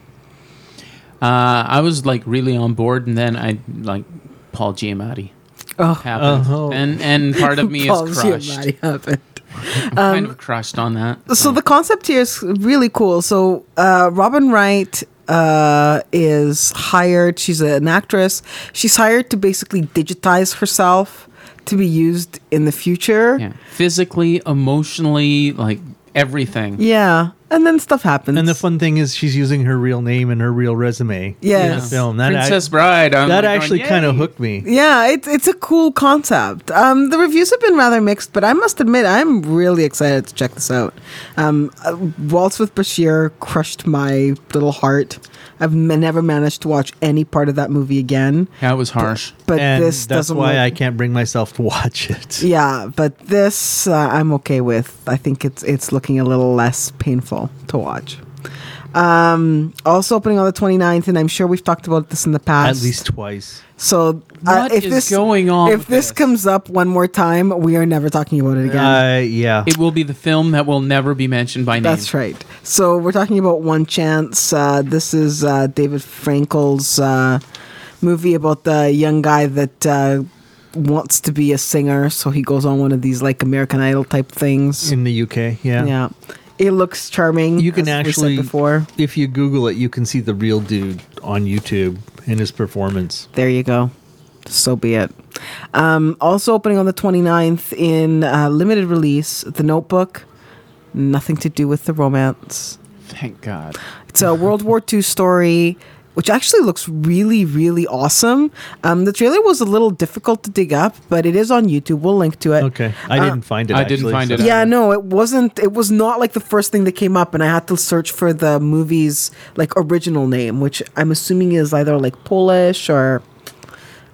Uh, I was like really on board, and then I like Paul Giamatti Oh, happened, Oh. and and part of me Paul is crushed. Giamatti happened. I'm kind of crushed on that. So the concept here is really cool. So uh, Robin Wright uh, is hired. She's an actress. She's hired to basically digitize herself to be used in the future. Yeah, physically, emotionally, like everything. Yeah. And then stuff happens. And the fun thing is she's using her real name and her real resume in the Yes. film. That, Princess ac- Bride. I'm that like going, actually kind of "Yay." hooked me. Yeah, it's it's a cool concept. Um, the reviews have been rather mixed, but I must admit I'm really excited to check this out. Um, uh, Waltz with Bashir crushed my little heart. I've m- never managed to watch any part of that movie again, Yeah, it was harsh. but and this that's doesn't. why look- I can't bring myself to watch it. Yeah, but this uh, I'm okay with. I think it's it's looking a little less painful to watch. Um, also opening on the twenty-ninth, and I'm sure we've talked about this in the past. At least twice. So uh, What if is this going on if with this, this? comes up one more time, we are never talking about it again. Uh, yeah. It will be the film that will never be mentioned by name. That's right. So we're talking about One Chance. Uh, this is uh, David Frankel's uh, movie about the young guy that uh, wants to be a singer. So he goes on one of these like American Idol type things. In the U K, yeah. Yeah, it looks charming. You can as we said actually, before. if you Google it, you can see the real dude on YouTube in his performance. There you go. So be it. Um, also opening on the twenty-ninth in uh, limited release, The Notebook. Nothing to do with the romance. Thank God. It's a World War Two story, which actually looks really, really awesome. Um, the trailer was a little difficult to dig up, but it is on YouTube. We'll link to it. Okay. I Uh, didn't find it, I didn't actually, find so- it. Yeah, no, it wasn't. It was not like the first thing that came up, and I had to search for the movie's like original name, which I'm assuming is either like Polish or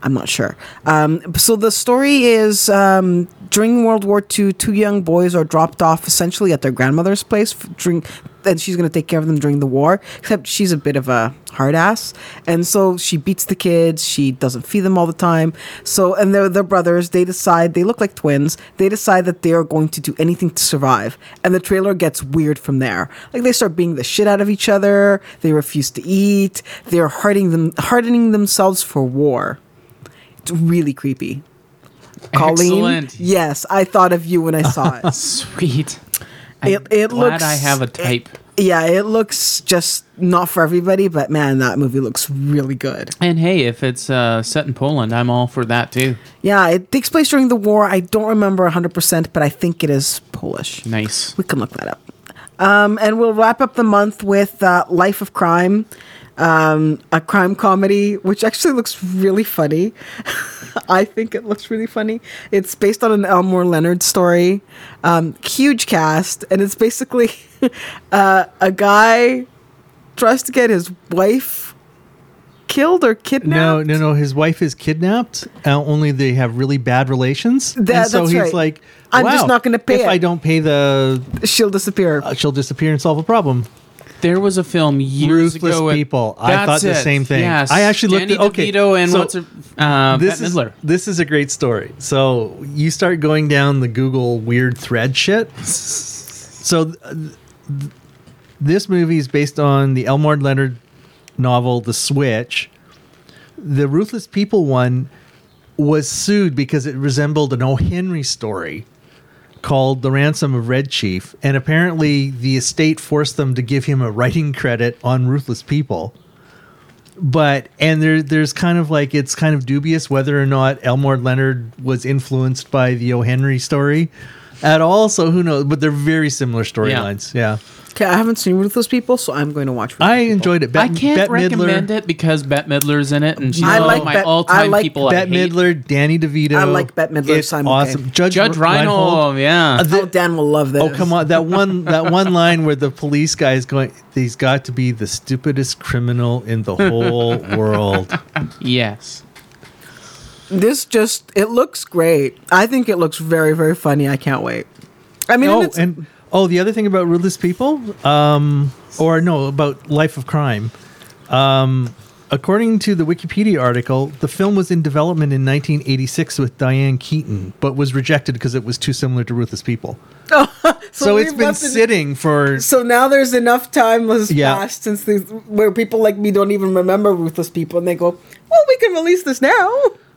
I'm not sure. Um, so the story is um, during World War Two, two young boys are dropped off essentially at their grandmother's place f- during, and she's going to take care of them during the war. Except she's a bit of a hard ass, and so she beats the kids. She doesn't feed them all the time. So and they're they're brothers. They decide they look like twins. They decide that they are going to do anything to survive, and the trailer gets weird from there. Like they start beating the shit out of each other. They refuse to eat. They're hardening them hardening themselves for war. It's really creepy. Colleen, Excellent. yes, I thought of you when I saw it. Sweet. It I'm it glad looks. I have a type. It, yeah, it looks just not for everybody, but man, that movie looks really good. And hey, if it's uh, set in Poland, I'm all for that too. Yeah, it takes place during the war. I don't remember one hundred percent, but I think it is Polish. Nice. We can look that up. Um, and we'll wrap up the month with uh, Life of Crime, um, a crime comedy, which actually looks really funny. I think it looks really funny. It's based on an Elmore Leonard story. Um, huge cast, and it's basically uh, a guy tries to get his wife killed or kidnapped. No, no, no. His wife is kidnapped. Uh, only they have really bad relations. That- and so that's he's right. like, I'm just "Wow, not gonna pay If it." I don't pay the, She'll disappear. uh, she'll disappear and solve a problem." There was a film years Ruthless ago. with- People. I That's thought the it. same thing. Yes. I actually looked Danny at- okay, DeVito and so what's her, uh, This Bette is Midler. this is a great story. So you start going down the Google weird thread shit. So uh, th- this movie is based on the Elmore Leonard novel The Switch. The Ruthless People one was sued because it resembled an O. Henry story called The Ransom of Red Chief, and apparently the estate forced them to give him a writing credit on Ruthless People. But and there there's kind of like it's kind of dubious whether or not Elmore Leonard was influenced by the O. Henry story at all. So who knows? But they're very similar storylines. Yeah. Okay, I haven't seen Ruthless People, so I'm going to watch Ruthless I People. enjoyed it. I Bette- can't Bette recommend Midler, it because Bette Midler's in it, and she's I one like of my Bette- I all-time like people. Bette I hate. Midler, Danny DeVito. I like Bette Midler, It's so I'm awesome. okay. Judge, Judge Reinhold. Reinhold, yeah. Uh, the- Oh, Dan will love this. Oh come on! That one, that one line where the police guy is going. He's got to be the stupidest criminal in the whole world. Yes. This just, it looks great. I think it looks very, very funny. I can't wait. I mean, Oh, it's, and oh, the other thing about Ruthless People, um, or no, about Life of Crime. Um, according to the Wikipedia article, the film was in development in nineteen eighty-six with Diane Keaton, but was rejected because it was too similar to Ruthless People. so, So it's we've been left it- sitting for. So now there's enough time has Yeah. passed since these, where people like me don't even remember Ruthless People, and they go, well, we can release this now.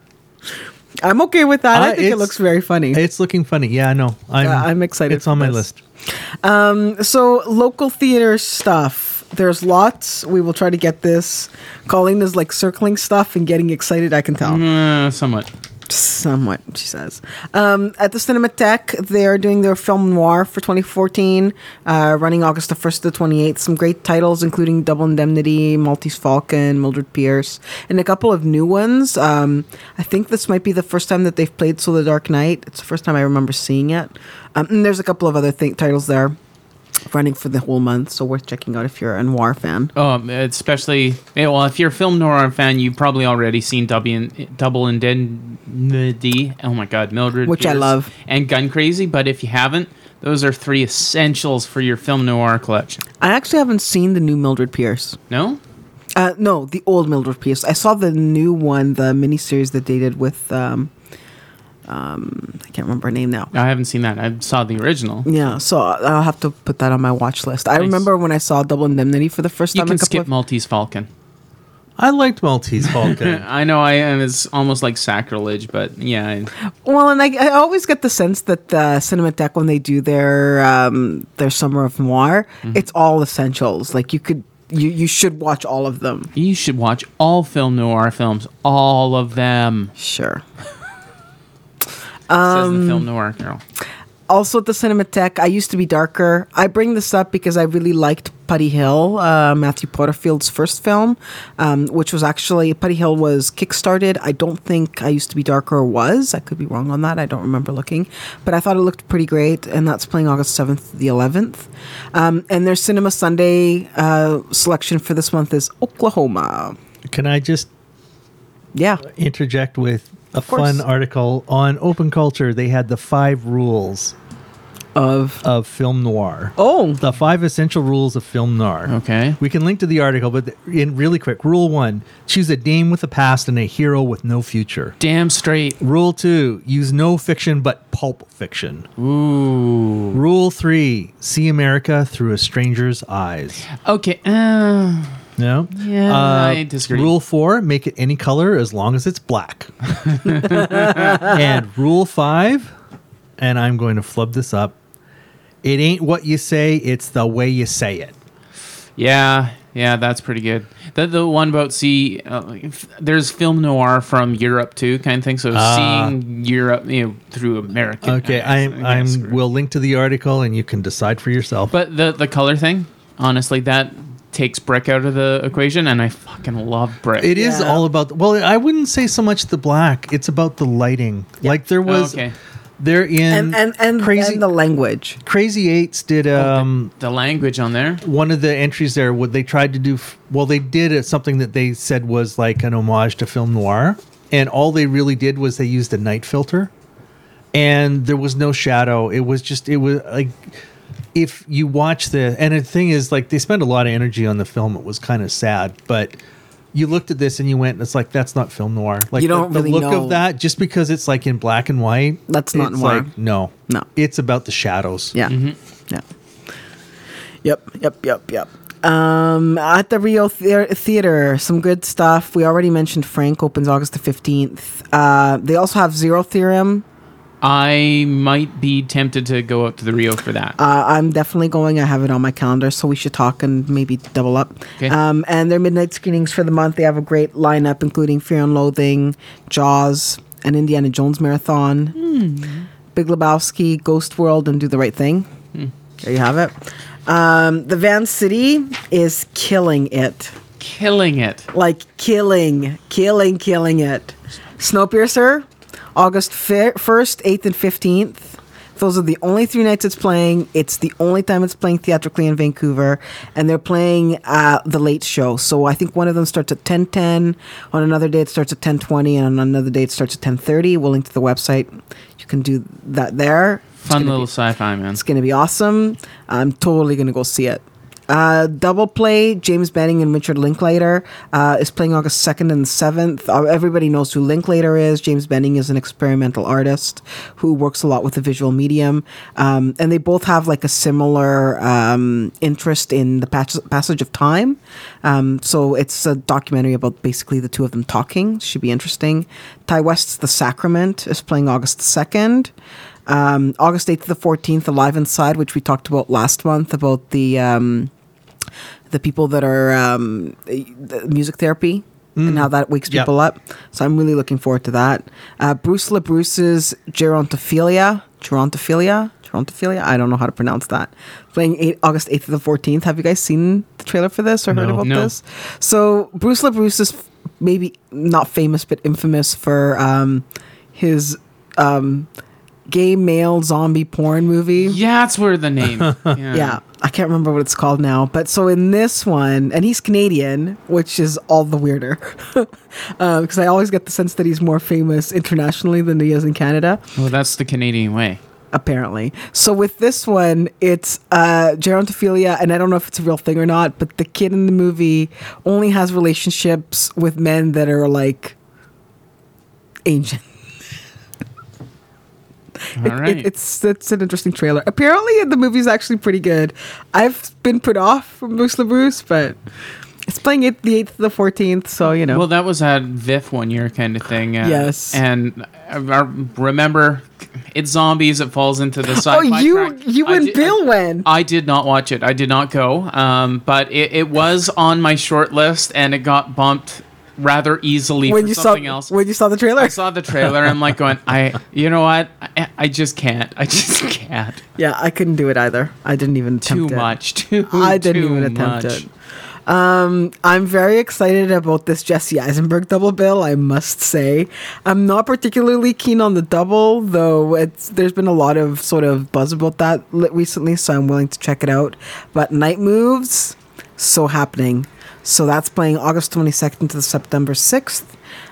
I'm okay with that. I Uh, think it it's- looks very funny. It's looking funny. Yeah, I know. I'm, Yeah, I'm excited It's for on my this. list. So local theater stuff. There's lots. We will try to get this. Colleen is like circling stuff and getting excited. I can tell. Uh, somewhat. Somewhat, she says. Um, at the Cinematheque, they're doing their film noir for twenty fourteen, uh, running August the first to the twenty-eighth. Some great titles, including Double Indemnity, Maltese Falcon, Mildred Pierce, and a couple of new ones. Um, I think this might be the first time that they've played So the Dark Knight. It's the first time I remember seeing it. Um, and there's a couple of other th- titles there running for the whole month, so worth checking out if you're a noir fan. Oh, especially yeah, well, if you're a film noir fan, you've probably already seen Double, Double Indemnity. Oh my God, Mildred, Which I Pierce love. and Gun Crazy. But if you haven't, those are three essentials for your film noir collection. I actually haven't seen the new Mildred Pierce. No, Uh, no, the old Mildred Pierce. I saw the new one, the miniseries that they did with, um, um, I can't remember her name now. I haven't seen that. I saw the original. Yeah, so I'll have to put that on my watch list. I Nice. remember when I saw Double Indemnity for the first You time. can a couple skip of, Maltese Falcon. I liked Maltese Falcon. I know, I and it's almost like sacrilege, but yeah, I- well, and I, I always get the sense that the Cinematheque, when they do their um, their Summer of Noir, Mm-hmm. it's all essentials. Like you could, you you should watch all of them. you should watch all film noir films, all of them. Sure. Says Um, the film noir girl. Also at the Cinematheque, I used to be darker. I bring this up because I really liked Putty Hill, uh, Matthew Porterfield's first film, um, which was actually, Putty Hill was kickstarted. I don't think I Used to Be Darker was. I could be wrong on that. I don't remember looking. But I thought it looked pretty great, and that's playing August seventh to the eleventh. Um, and their Cinema Sunday uh, selection for this month is Oklahoma. Can I just Yeah. interject with a course. fun article on Open Culture. They had the five rules Of of film noir. oh, The five essential rules of film noir. Okay. We can link to the article, but in really quick. Rule one: choose a dame with a past and a hero with no future. Damn straight. Rule two: use no fiction but pulp fiction. Ooh. Rule three: see America through a stranger's eyes. Okay. Uh, No? yeah, Uh, I disagree. Rule four: make it any color as long as it's black. And rule five, and I'm going to flub this up. It ain't what you say, it's the way you say it. Yeah, yeah, that's pretty good. The the one about see, uh, f- there's film noir from Europe too, kind of thing. So Ah. seeing Europe, you know, through American. Okay, eyes, I'm I guess, I'm or- we'll link to the article and you can decide for yourself. But the the color thing, honestly, that takes brick out of the equation, and I fucking love brick. It is Yeah. all about, well, I wouldn't say so much the black. It's about the lighting. Like there was, Oh, okay. they're in and and and, crazy and the language. Crazy Eights did um the language on there. one of the entries there. What they tried to do, f- well, they did it, something that they said was like an homage to film noir, and all they really did was they used a night filter, and there was no shadow. It was just it was like. If you watch the, and the thing is, like, they spent a lot of energy on the film. It was kind of sad, but you looked at this and you went, "It's like that's not film noir." Like You don't the, really the look know. of that, just because it's like in black and white. That's not it's noir. Like, no, No. it's about the shadows. Yeah. Yeah. Yep. Yep. Yep. Yep. Um, at the Rio Thea- Theater, some good stuff. We already mentioned Frank opens August the fifteenth. Uh, they also have Zero Theorem. I might be tempted to go out to the Rio for that. Uh, I'm definitely going. I have it on my calendar, so we should talk and maybe double up. Okay. Um, and their midnight screenings for the month. They have a great lineup, including Fear and Loathing, Jaws, and Indiana Jones Marathon, Big Lebowski, Ghost World, and Do the Right Thing. There you have it. Um, the Van City is killing it. Killing it. Like killing, killing, killing it. Snowpiercer, August first, eighth, and fifteenth. Those are the only three nights it's playing. It's the only time it's playing theatrically in Vancouver. And they're playing uh, the late show. So I think one of them starts at ten ten. On another day, it starts at ten twenty. And on another day, it starts at ten thirty. We'll link to the website. You can do that there. It's Fun gonna little be- sci-fi, man. It's going to be awesome. I'm totally going to go see it. Uh, double play, James Benning and Richard Linklater uh, is playing August second and seventh. Uh, everybody knows who Linklater is. James Benning is an experimental artist who works a lot with the visual medium. Um, and they both have like a similar um, interest in the pas- passage of time. Um, so it's a documentary about basically the two of them talking. Should be interesting. Ty West's The Sacrament is playing August second. Um, August eighth to the fourteenth, Alive Inside, which we talked about last month, about the um, the people that are um, the music therapy and how that wakes Yep. people up. So I'm really looking forward to that. Uh, Bruce LaBruce's Gerontophilia, Gerontophilia, Gerontophilia. I don't know how to pronounce that. Playing eight, August eighth to the fourteenth. Have you guys seen the trailer for this or heard No. about No. this? So Bruce LaBruce is f- maybe not famous, but infamous for um, his um, gay male zombie porn movie. Yeah, that's where the name. Yeah. Yeah, I can't remember what it's called now. But so in this one, and he's Canadian, which is all the weirder. Because I always get the sense that he's more famous internationally than he is in Canada, Well, that's the Canadian way. apparently. So with this one, it's uh, gerontophilia, and I don't know if it's a real thing or not, but the kid in the movie only has relationships with men that are like ancient. All It- right. it- it's it's an interesting trailer. Apparently, the movie's actually pretty good. I've been put off from Bruce LaBruce, but it's playing it the eighth to the fourteenth, so you know. Well, that was at V I F one year kind of thing. Uh, Yes. And I, I remember it's zombies. It falls into the sci-fi oh, you track. you I and did- Bill I, went. I did not watch it. I did not go. Um, but it, it was on my short list, and it got bumped rather easily when for you saw something else. when you saw the trailer. I saw the trailer. I'm like going, I, you know what? I, I just can't. I just can't. Yeah, I couldn't do it either. I didn't even attempt Too it. much. Too. I didn't too even attempt much. it. Um, I'm very excited about this Jesse Eisenberg double bill, I must say. I'm not particularly keen on the double, though it's there's been a lot of sort of buzz about that li- recently, so I'm willing to check it out. But Night Moves, so happening. So that's playing August twenty-second to September sixth.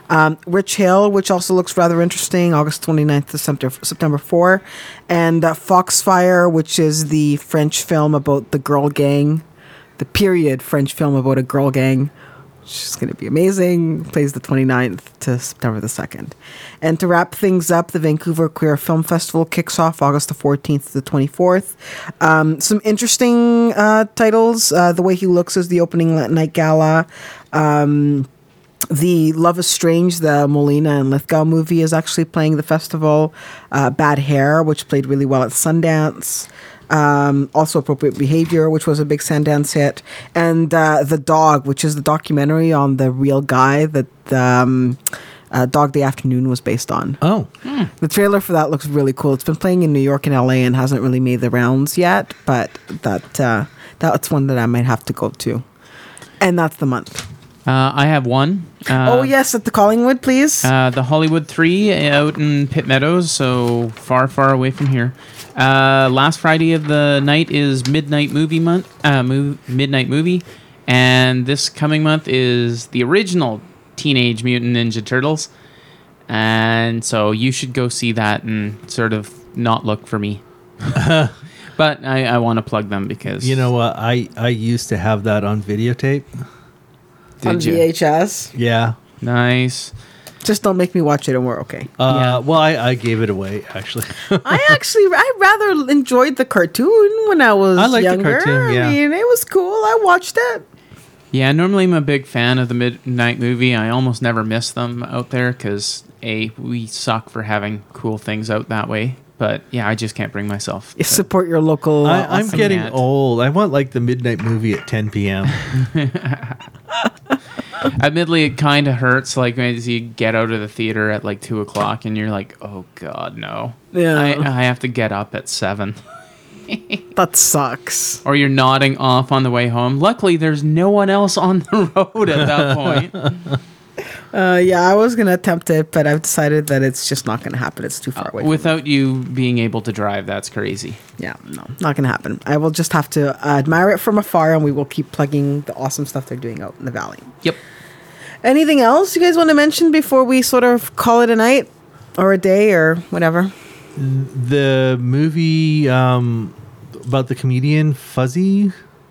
Um, Rich Hill, which also looks rather interesting, August twenty-ninth to September, September fourth. And uh, Foxfire, which is the French film about the girl gang, the period French film about a girl gang, which is going to be amazing. Plays the twenty-ninth to September the second. And to wrap things up, the Vancouver Queer Film Festival kicks off August the fourteenth to the twenty-fourth. Um, some interesting uh, titles. Uh, The Way He Looks is the opening night gala. Um, the Love is Strange, the Molina and Lithgow movie, is actually playing the festival. Uh, Bad Hair, which played really well at Sundance. Um, also Appropriate Behavior, which was a big Sundance hit. And uh, The Dog, which is the documentary on the real guy that um, uh, Dog Day Afternoon was based on. Oh. The trailer for that looks really cool. It's been playing in New York and L A and hasn't really made the rounds yet, but that uh, that's one that I might have to go to. And that's the month. Uh, I have one. Uh, oh, yes, at the Collingwood, please. Uh, the Hollywood three out in Pitt Meadows, so far, far away from here. Uh, last Friday of the night is Midnight Movie Month, uh, mov- Midnight Movie, and this coming month is the original Teenage Mutant Ninja Turtles, and so you should go see that and sort of not look for me. But I, I want to plug them because You know what? I, I used to have that on videotape. On did you? V H S. Yeah. Nice. Just don't make me watch it and we're okay. Uh, Yeah. Well, I, I gave it away, actually. I actually, I rather enjoyed the cartoon when I was I liked the younger. cartoon, yeah. I mean, it was cool. I watched it. Yeah, normally I'm a big fan of the Midnight Movie. I almost never miss them out there because, A, we suck for having cool things out that way. But, yeah, I just can't bring myself. You to- support your local. I, uh, I'm awesome- getting Matt. old. I want like the midnight movie at ten p.m. Admittedly, it kind of hurts, like, as you get out of the theater at, like, two o'clock and you're like, oh, God, no. Yeah. I, I have to get up at seven. That sucks. Or you're nodding off on the way home. Luckily, there's no one else on the road at that point. Uh, yeah, I was gonna attempt it, but I've decided that it's just not gonna happen. It's too far away. from me. Without you being able to drive, that's crazy. Yeah, no, not gonna happen. I will just have to uh, admire it from afar, and we will keep plugging the awesome stuff they're doing out in the valley. Yep. Anything else you guys want to mention before we sort of call it a night or a day or whatever? The movie um, about the comedian Fuzzy.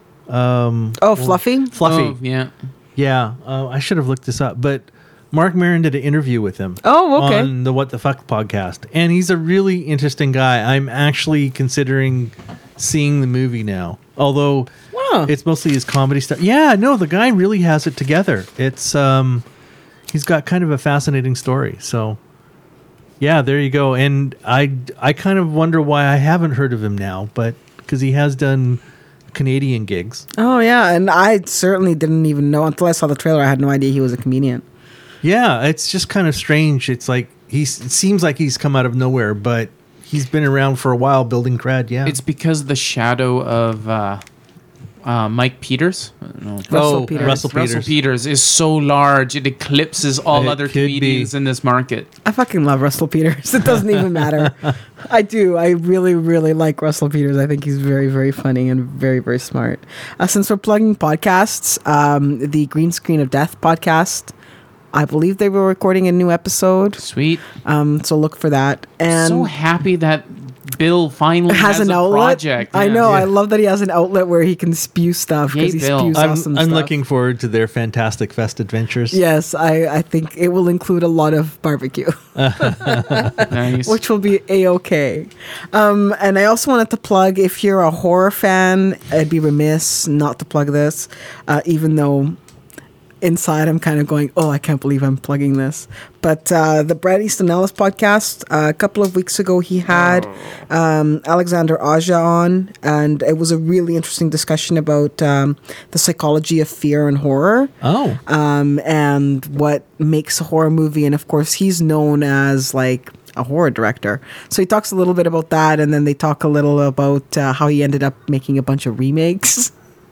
Um, Oh, Fluffy. Fluffy. Oh, yeah. Yeah, uh, I should have looked this up, but Mark Maron did an interview with him. Oh, okay. On the What the Fuck podcast, and he's a really interesting guy. I'm actually considering seeing the movie now, although Wow. it's mostly his comedy stuff. Yeah, no, the guy really has it together. It's um, he's got kind of a fascinating story. So, yeah, there you go. And I I kind of wonder why I haven't heard of him now, but because he has done Canadian gigs. Oh yeah, and I certainly didn't even know until I saw the trailer. I had no idea he was a comedian. Yeah, it's just kind of strange. It's like he's it seems like he's come out of nowhere, but he's been around for a while building cred. Yeah, It's because the shadow of uh, uh, Mike Peters. I don't know. Russell oh, Peters. Russell Russell Peters. Peters is so large it eclipses all It other could comedians be. in this market. I fucking love Russell Peters. It doesn't even matter. I do. I really, really like Russell Peters. I think he's very, very funny and very, very smart. Uh, since we're plugging podcasts, um, the Green Screen of Death podcast, I believe they were recording a new episode. Sweet. Um, so look for that. And so happy that Bill finally has, has, an a outlet. project. I Yeah. know. Yeah. I love that he has an outlet where he can spew stuff because Yay, he Bill. spews I'm, awesome I'm stuff. looking forward to their Fantastic Fest adventures. Yes, I, I think it will include a lot of barbecue. Nice. Which will be a-okay. Um, and I also wanted to plug, if you're a horror fan, I'd be remiss not to plug this, uh, even though inside I'm kind of going, oh, I can't believe I'm plugging this. But uh, the Brad Easton Ellis podcast, uh, a couple of weeks ago, he had um, Alexander Aja on, and it was a really interesting discussion about um, the psychology of fear and horror. Oh, Um, and what makes a horror movie. And of course, he's known as like a horror director. So he talks a little bit about that. And then they talk a little about uh, how he ended up making a bunch of remakes.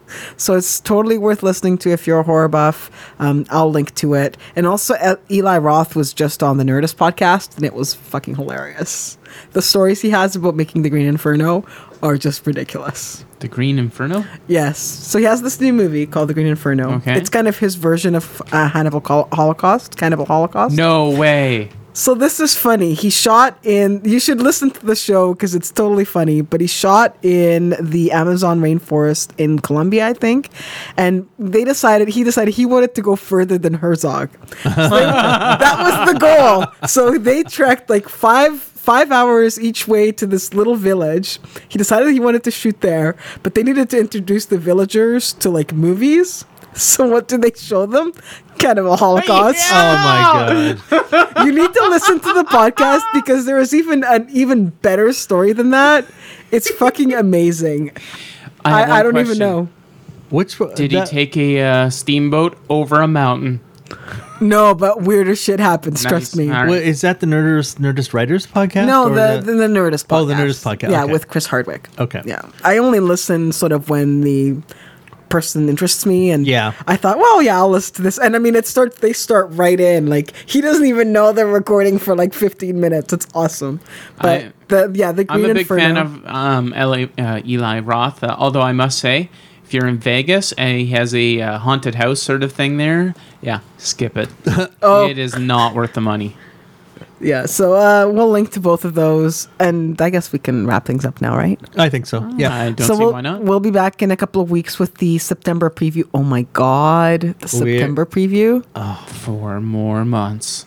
So it's totally worth listening to if you're a horror buff. Um, I'll link to it. And also, uh, Eli Roth was just on the Nerdist podcast, and it was fucking hilarious. The stories he has about making the Green Inferno are just ridiculous. The Green Inferno? Yes. So he has this new movie called The Green Inferno. Okay. It's kind of his version of uh, Hannibal Col- Holocaust, Cannibal Holocaust. No way. So this is funny. He shot in, you should listen to the show because it's totally funny, but he shot in the Amazon rainforest in Colombia, I think. And they decided, he decided he wanted to go further than Herzog. So they- that was the goal. So they trekked like five five hours each way to this little village. He decided he wanted to shoot there, but they needed to introduce the villagers to like movies. So what did they show them? Cannibal Holocaust. Yeah. Oh my god. You need to listen to the podcast because there is even an even better story than that. It's fucking amazing. I, I, have I, one don't even question. know. Which one? Did that- he take a uh, steamboat over a mountain? No, but weirder shit happens. Trust Nice. me. All right. Wait, is that the Nerdist Nerdist Writers podcast? No, or the, the the Nerdist podcast. Oh, the Nerdist podcast, Yeah, okay. with Chris Hardwick. Okay. Yeah, I only listen sort of when the person interests me, and Yeah. I thought, well, yeah, I'll listen to this. And I mean, it starts. They start right in. Like he doesn't even know they're recording for like fifteen minutes. It's awesome. But I- the yeah, the Green I'm a big Inferno. fan of um, L A, uh, Eli Roth, uh, although I must say, if you're in Vegas and he has a uh, haunted house sort of thing there, yeah, skip it. Oh. It is not worth the money. Yeah, so uh, we'll link to both of those, and I guess we can wrap things up now, right? I think so. Yeah. I don't so see we'll, why not. We'll be back in a couple of weeks with the September preview. Oh my god, the We're- September preview. Four more months.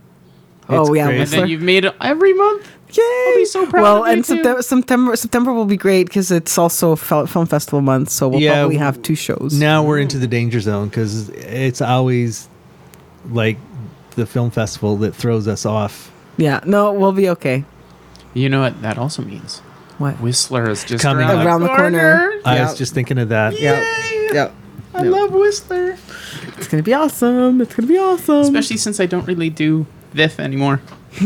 Oh It's yeah, crazy. And Whistler. then you've made it every month? Yay! I'll be so proud Well, of you and too. September, September September will be great because it's also fel- film festival month, so we'll Yeah, probably w- have two shows. Now we're into the danger zone because it's always like the film festival that throws us off. Yeah, no, we'll be okay. You know what that also means? What? Whistler is just Coming around, up. Around the corner. I Yeah. was just thinking of that. Yeah, yeah. I Yeah. love Whistler. It's gonna be awesome. It's gonna be awesome. Especially since I don't really do V I F anymore.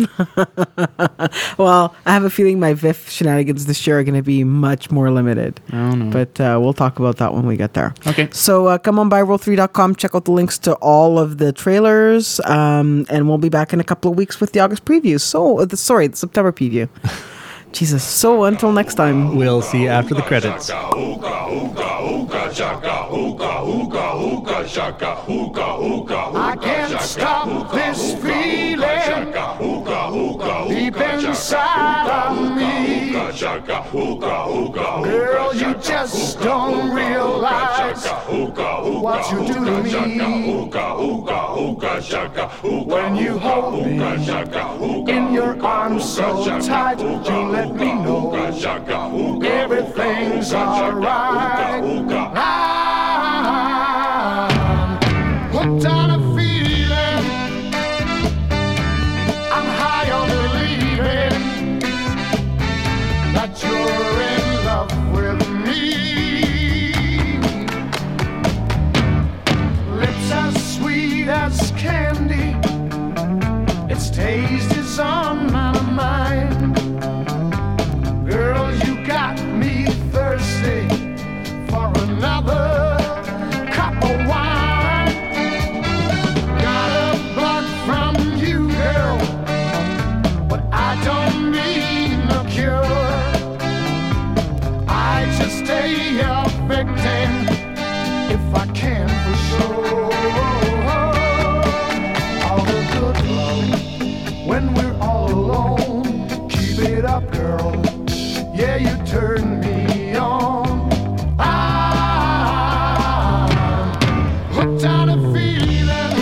Well, I have a feeling my V I F shenanigans this year are going to be much more limited. I don't know. But uh, we'll talk about that when we get there. Okay. So uh, come on by roll three dot com, check out the links to all of the trailers, um, and we'll be back in a couple of weeks with the August preview. So, uh, the, sorry, the September preview. Jesus. So until next time. We'll see you after the credits. I can't stop this feeling deep inside of me. Girl, you just don't realize what you do to me. When you hold me in your arms so tight, you let me know everything's alright. I'm hooked on a feeling. I'm high on believing that you're in love with me. Lips as sweet as candy, its taste is on my mind. Girl, you got me thirsty for another cup of wine. Got a bug from you, girl, but I don't need no cure. I just stay a victim if I can for sure. All the good love when we're all alone. Keep it up, girl. Yeah, you turn me on. I'm hooked on a feeling.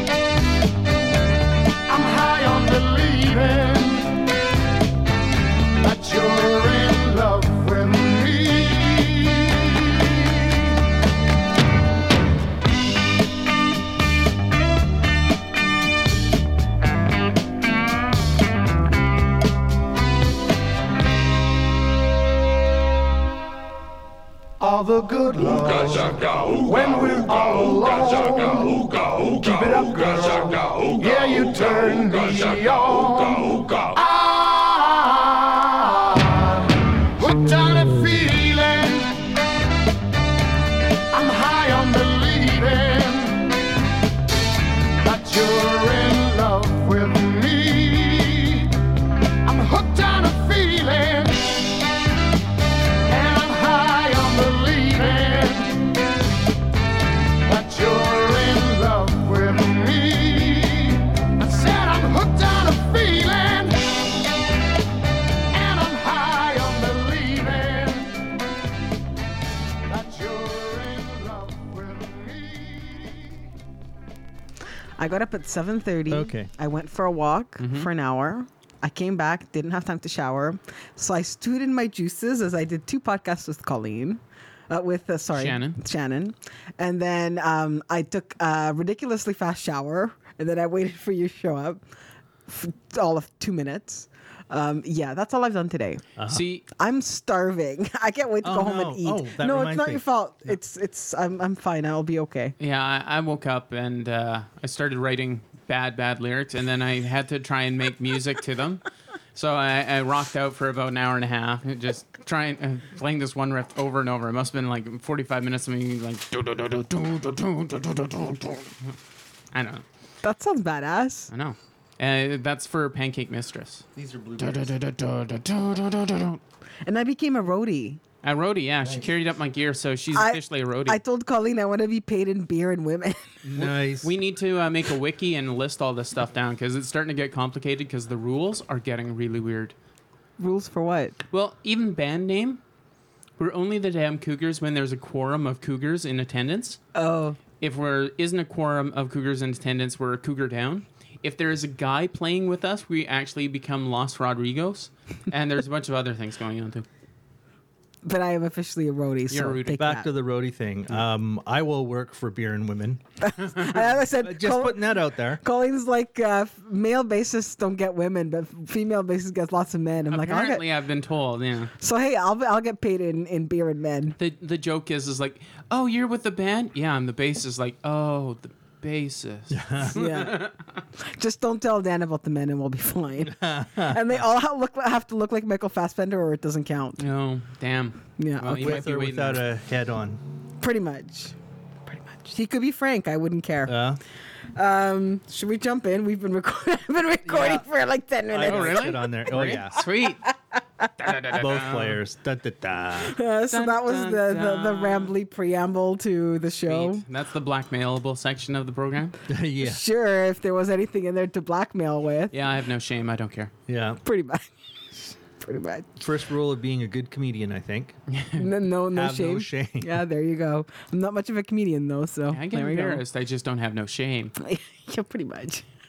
I'm high on believing that you're in love with me. All the good love when we're all alone. Keep it up, girl. Yeah, you turn me on. I'm hooked on a feeling. I got up at seven thirty. Okay. I went for a walk for an hour. I came back, didn't have time to shower. So I stewed in my juices as I did two podcasts with Colleen. Uh, with, uh, sorry, Shannon. Shannon. And then um, I took a ridiculously fast shower. And then I waited for you to show up. For all of two minutes. Um, yeah, that's all I've done today. See, I'm starving. I can't wait to Oh, go home no. and eat. Oh, that no, it's reminds not me. your fault. It's it's. I'm I'm fine. I'll be okay. yeah, I, I woke up and uh, I started writing bad, bad lyrics, and then I had to try and make music to them. So I, I rocked out for about an hour and a half, just trying uh, playing this one riff over and over. It must have been like forty-five minutes of me like. I know, That sounds badass. I know. Uh, that's for Pancake Mistress. These are blue. And I became a roadie. A roadie, yeah. She carried up my gear, so she's I- officially a roadie. I told Colleen I want to be paid in beer and women. Nice. we need to uh, make a wiki and list all this stuff down because it's starting to get complicated because the rules are getting really weird. Rules for what? Well, even band name, we're only the damn Cougars when there's a quorum of Cougars in attendance. Oh, If there isn't a quorum of Cougars in attendance, we're a Cougar down. If there is a guy playing with us, we actually become Los Rodrigos. And there's a bunch of other things going on too. but I am officially a roadie. You're so a roadie. take Back that. to the roadie thing. Um, I will work for beer and women. And as I said, Just Col- putting that out there. Colleen's like uh, f- male bassists don't get women, but female bassists gets lots of men. I'm like, I'll Apparently, get, I've been told, yeah. so hey, I'll I'll get paid in, in beer and men. The the joke is is like, oh, you're with the band? Yeah, I'm the bassist. Like, oh, the bassist. Yeah. Just don't tell Dan about the men and we'll be fine. And they all have, look have to look like Michael Fassbender or it doesn't count. No, damn. Yeah, Well, you might With be or waiting without there. a head on. Pretty much. Pretty much. He could be Frank. I wouldn't care. Uh, Um, should we jump in? We've been recording. I've been recording Yeah. for like ten I minutes. Oh, got really? it on there. Oh, yeah. Sweet. Both players. Da, da, da. Uh, so Dun, that was dun, the, the, the dun. rambly preamble to the show. Sweet. That's the blackmailable section of the program. Yeah. Sure, if there was anything in there to blackmail with, Yeah, I have no shame. I don't care. Yeah. pretty much. Pretty much. First rule of being a good comedian, I think. No, no, no Have shame. no shame. Yeah, there you go. I'm not much of a comedian though, so I get there we go. embarrassed. I just don't have no shame. Yeah, pretty much.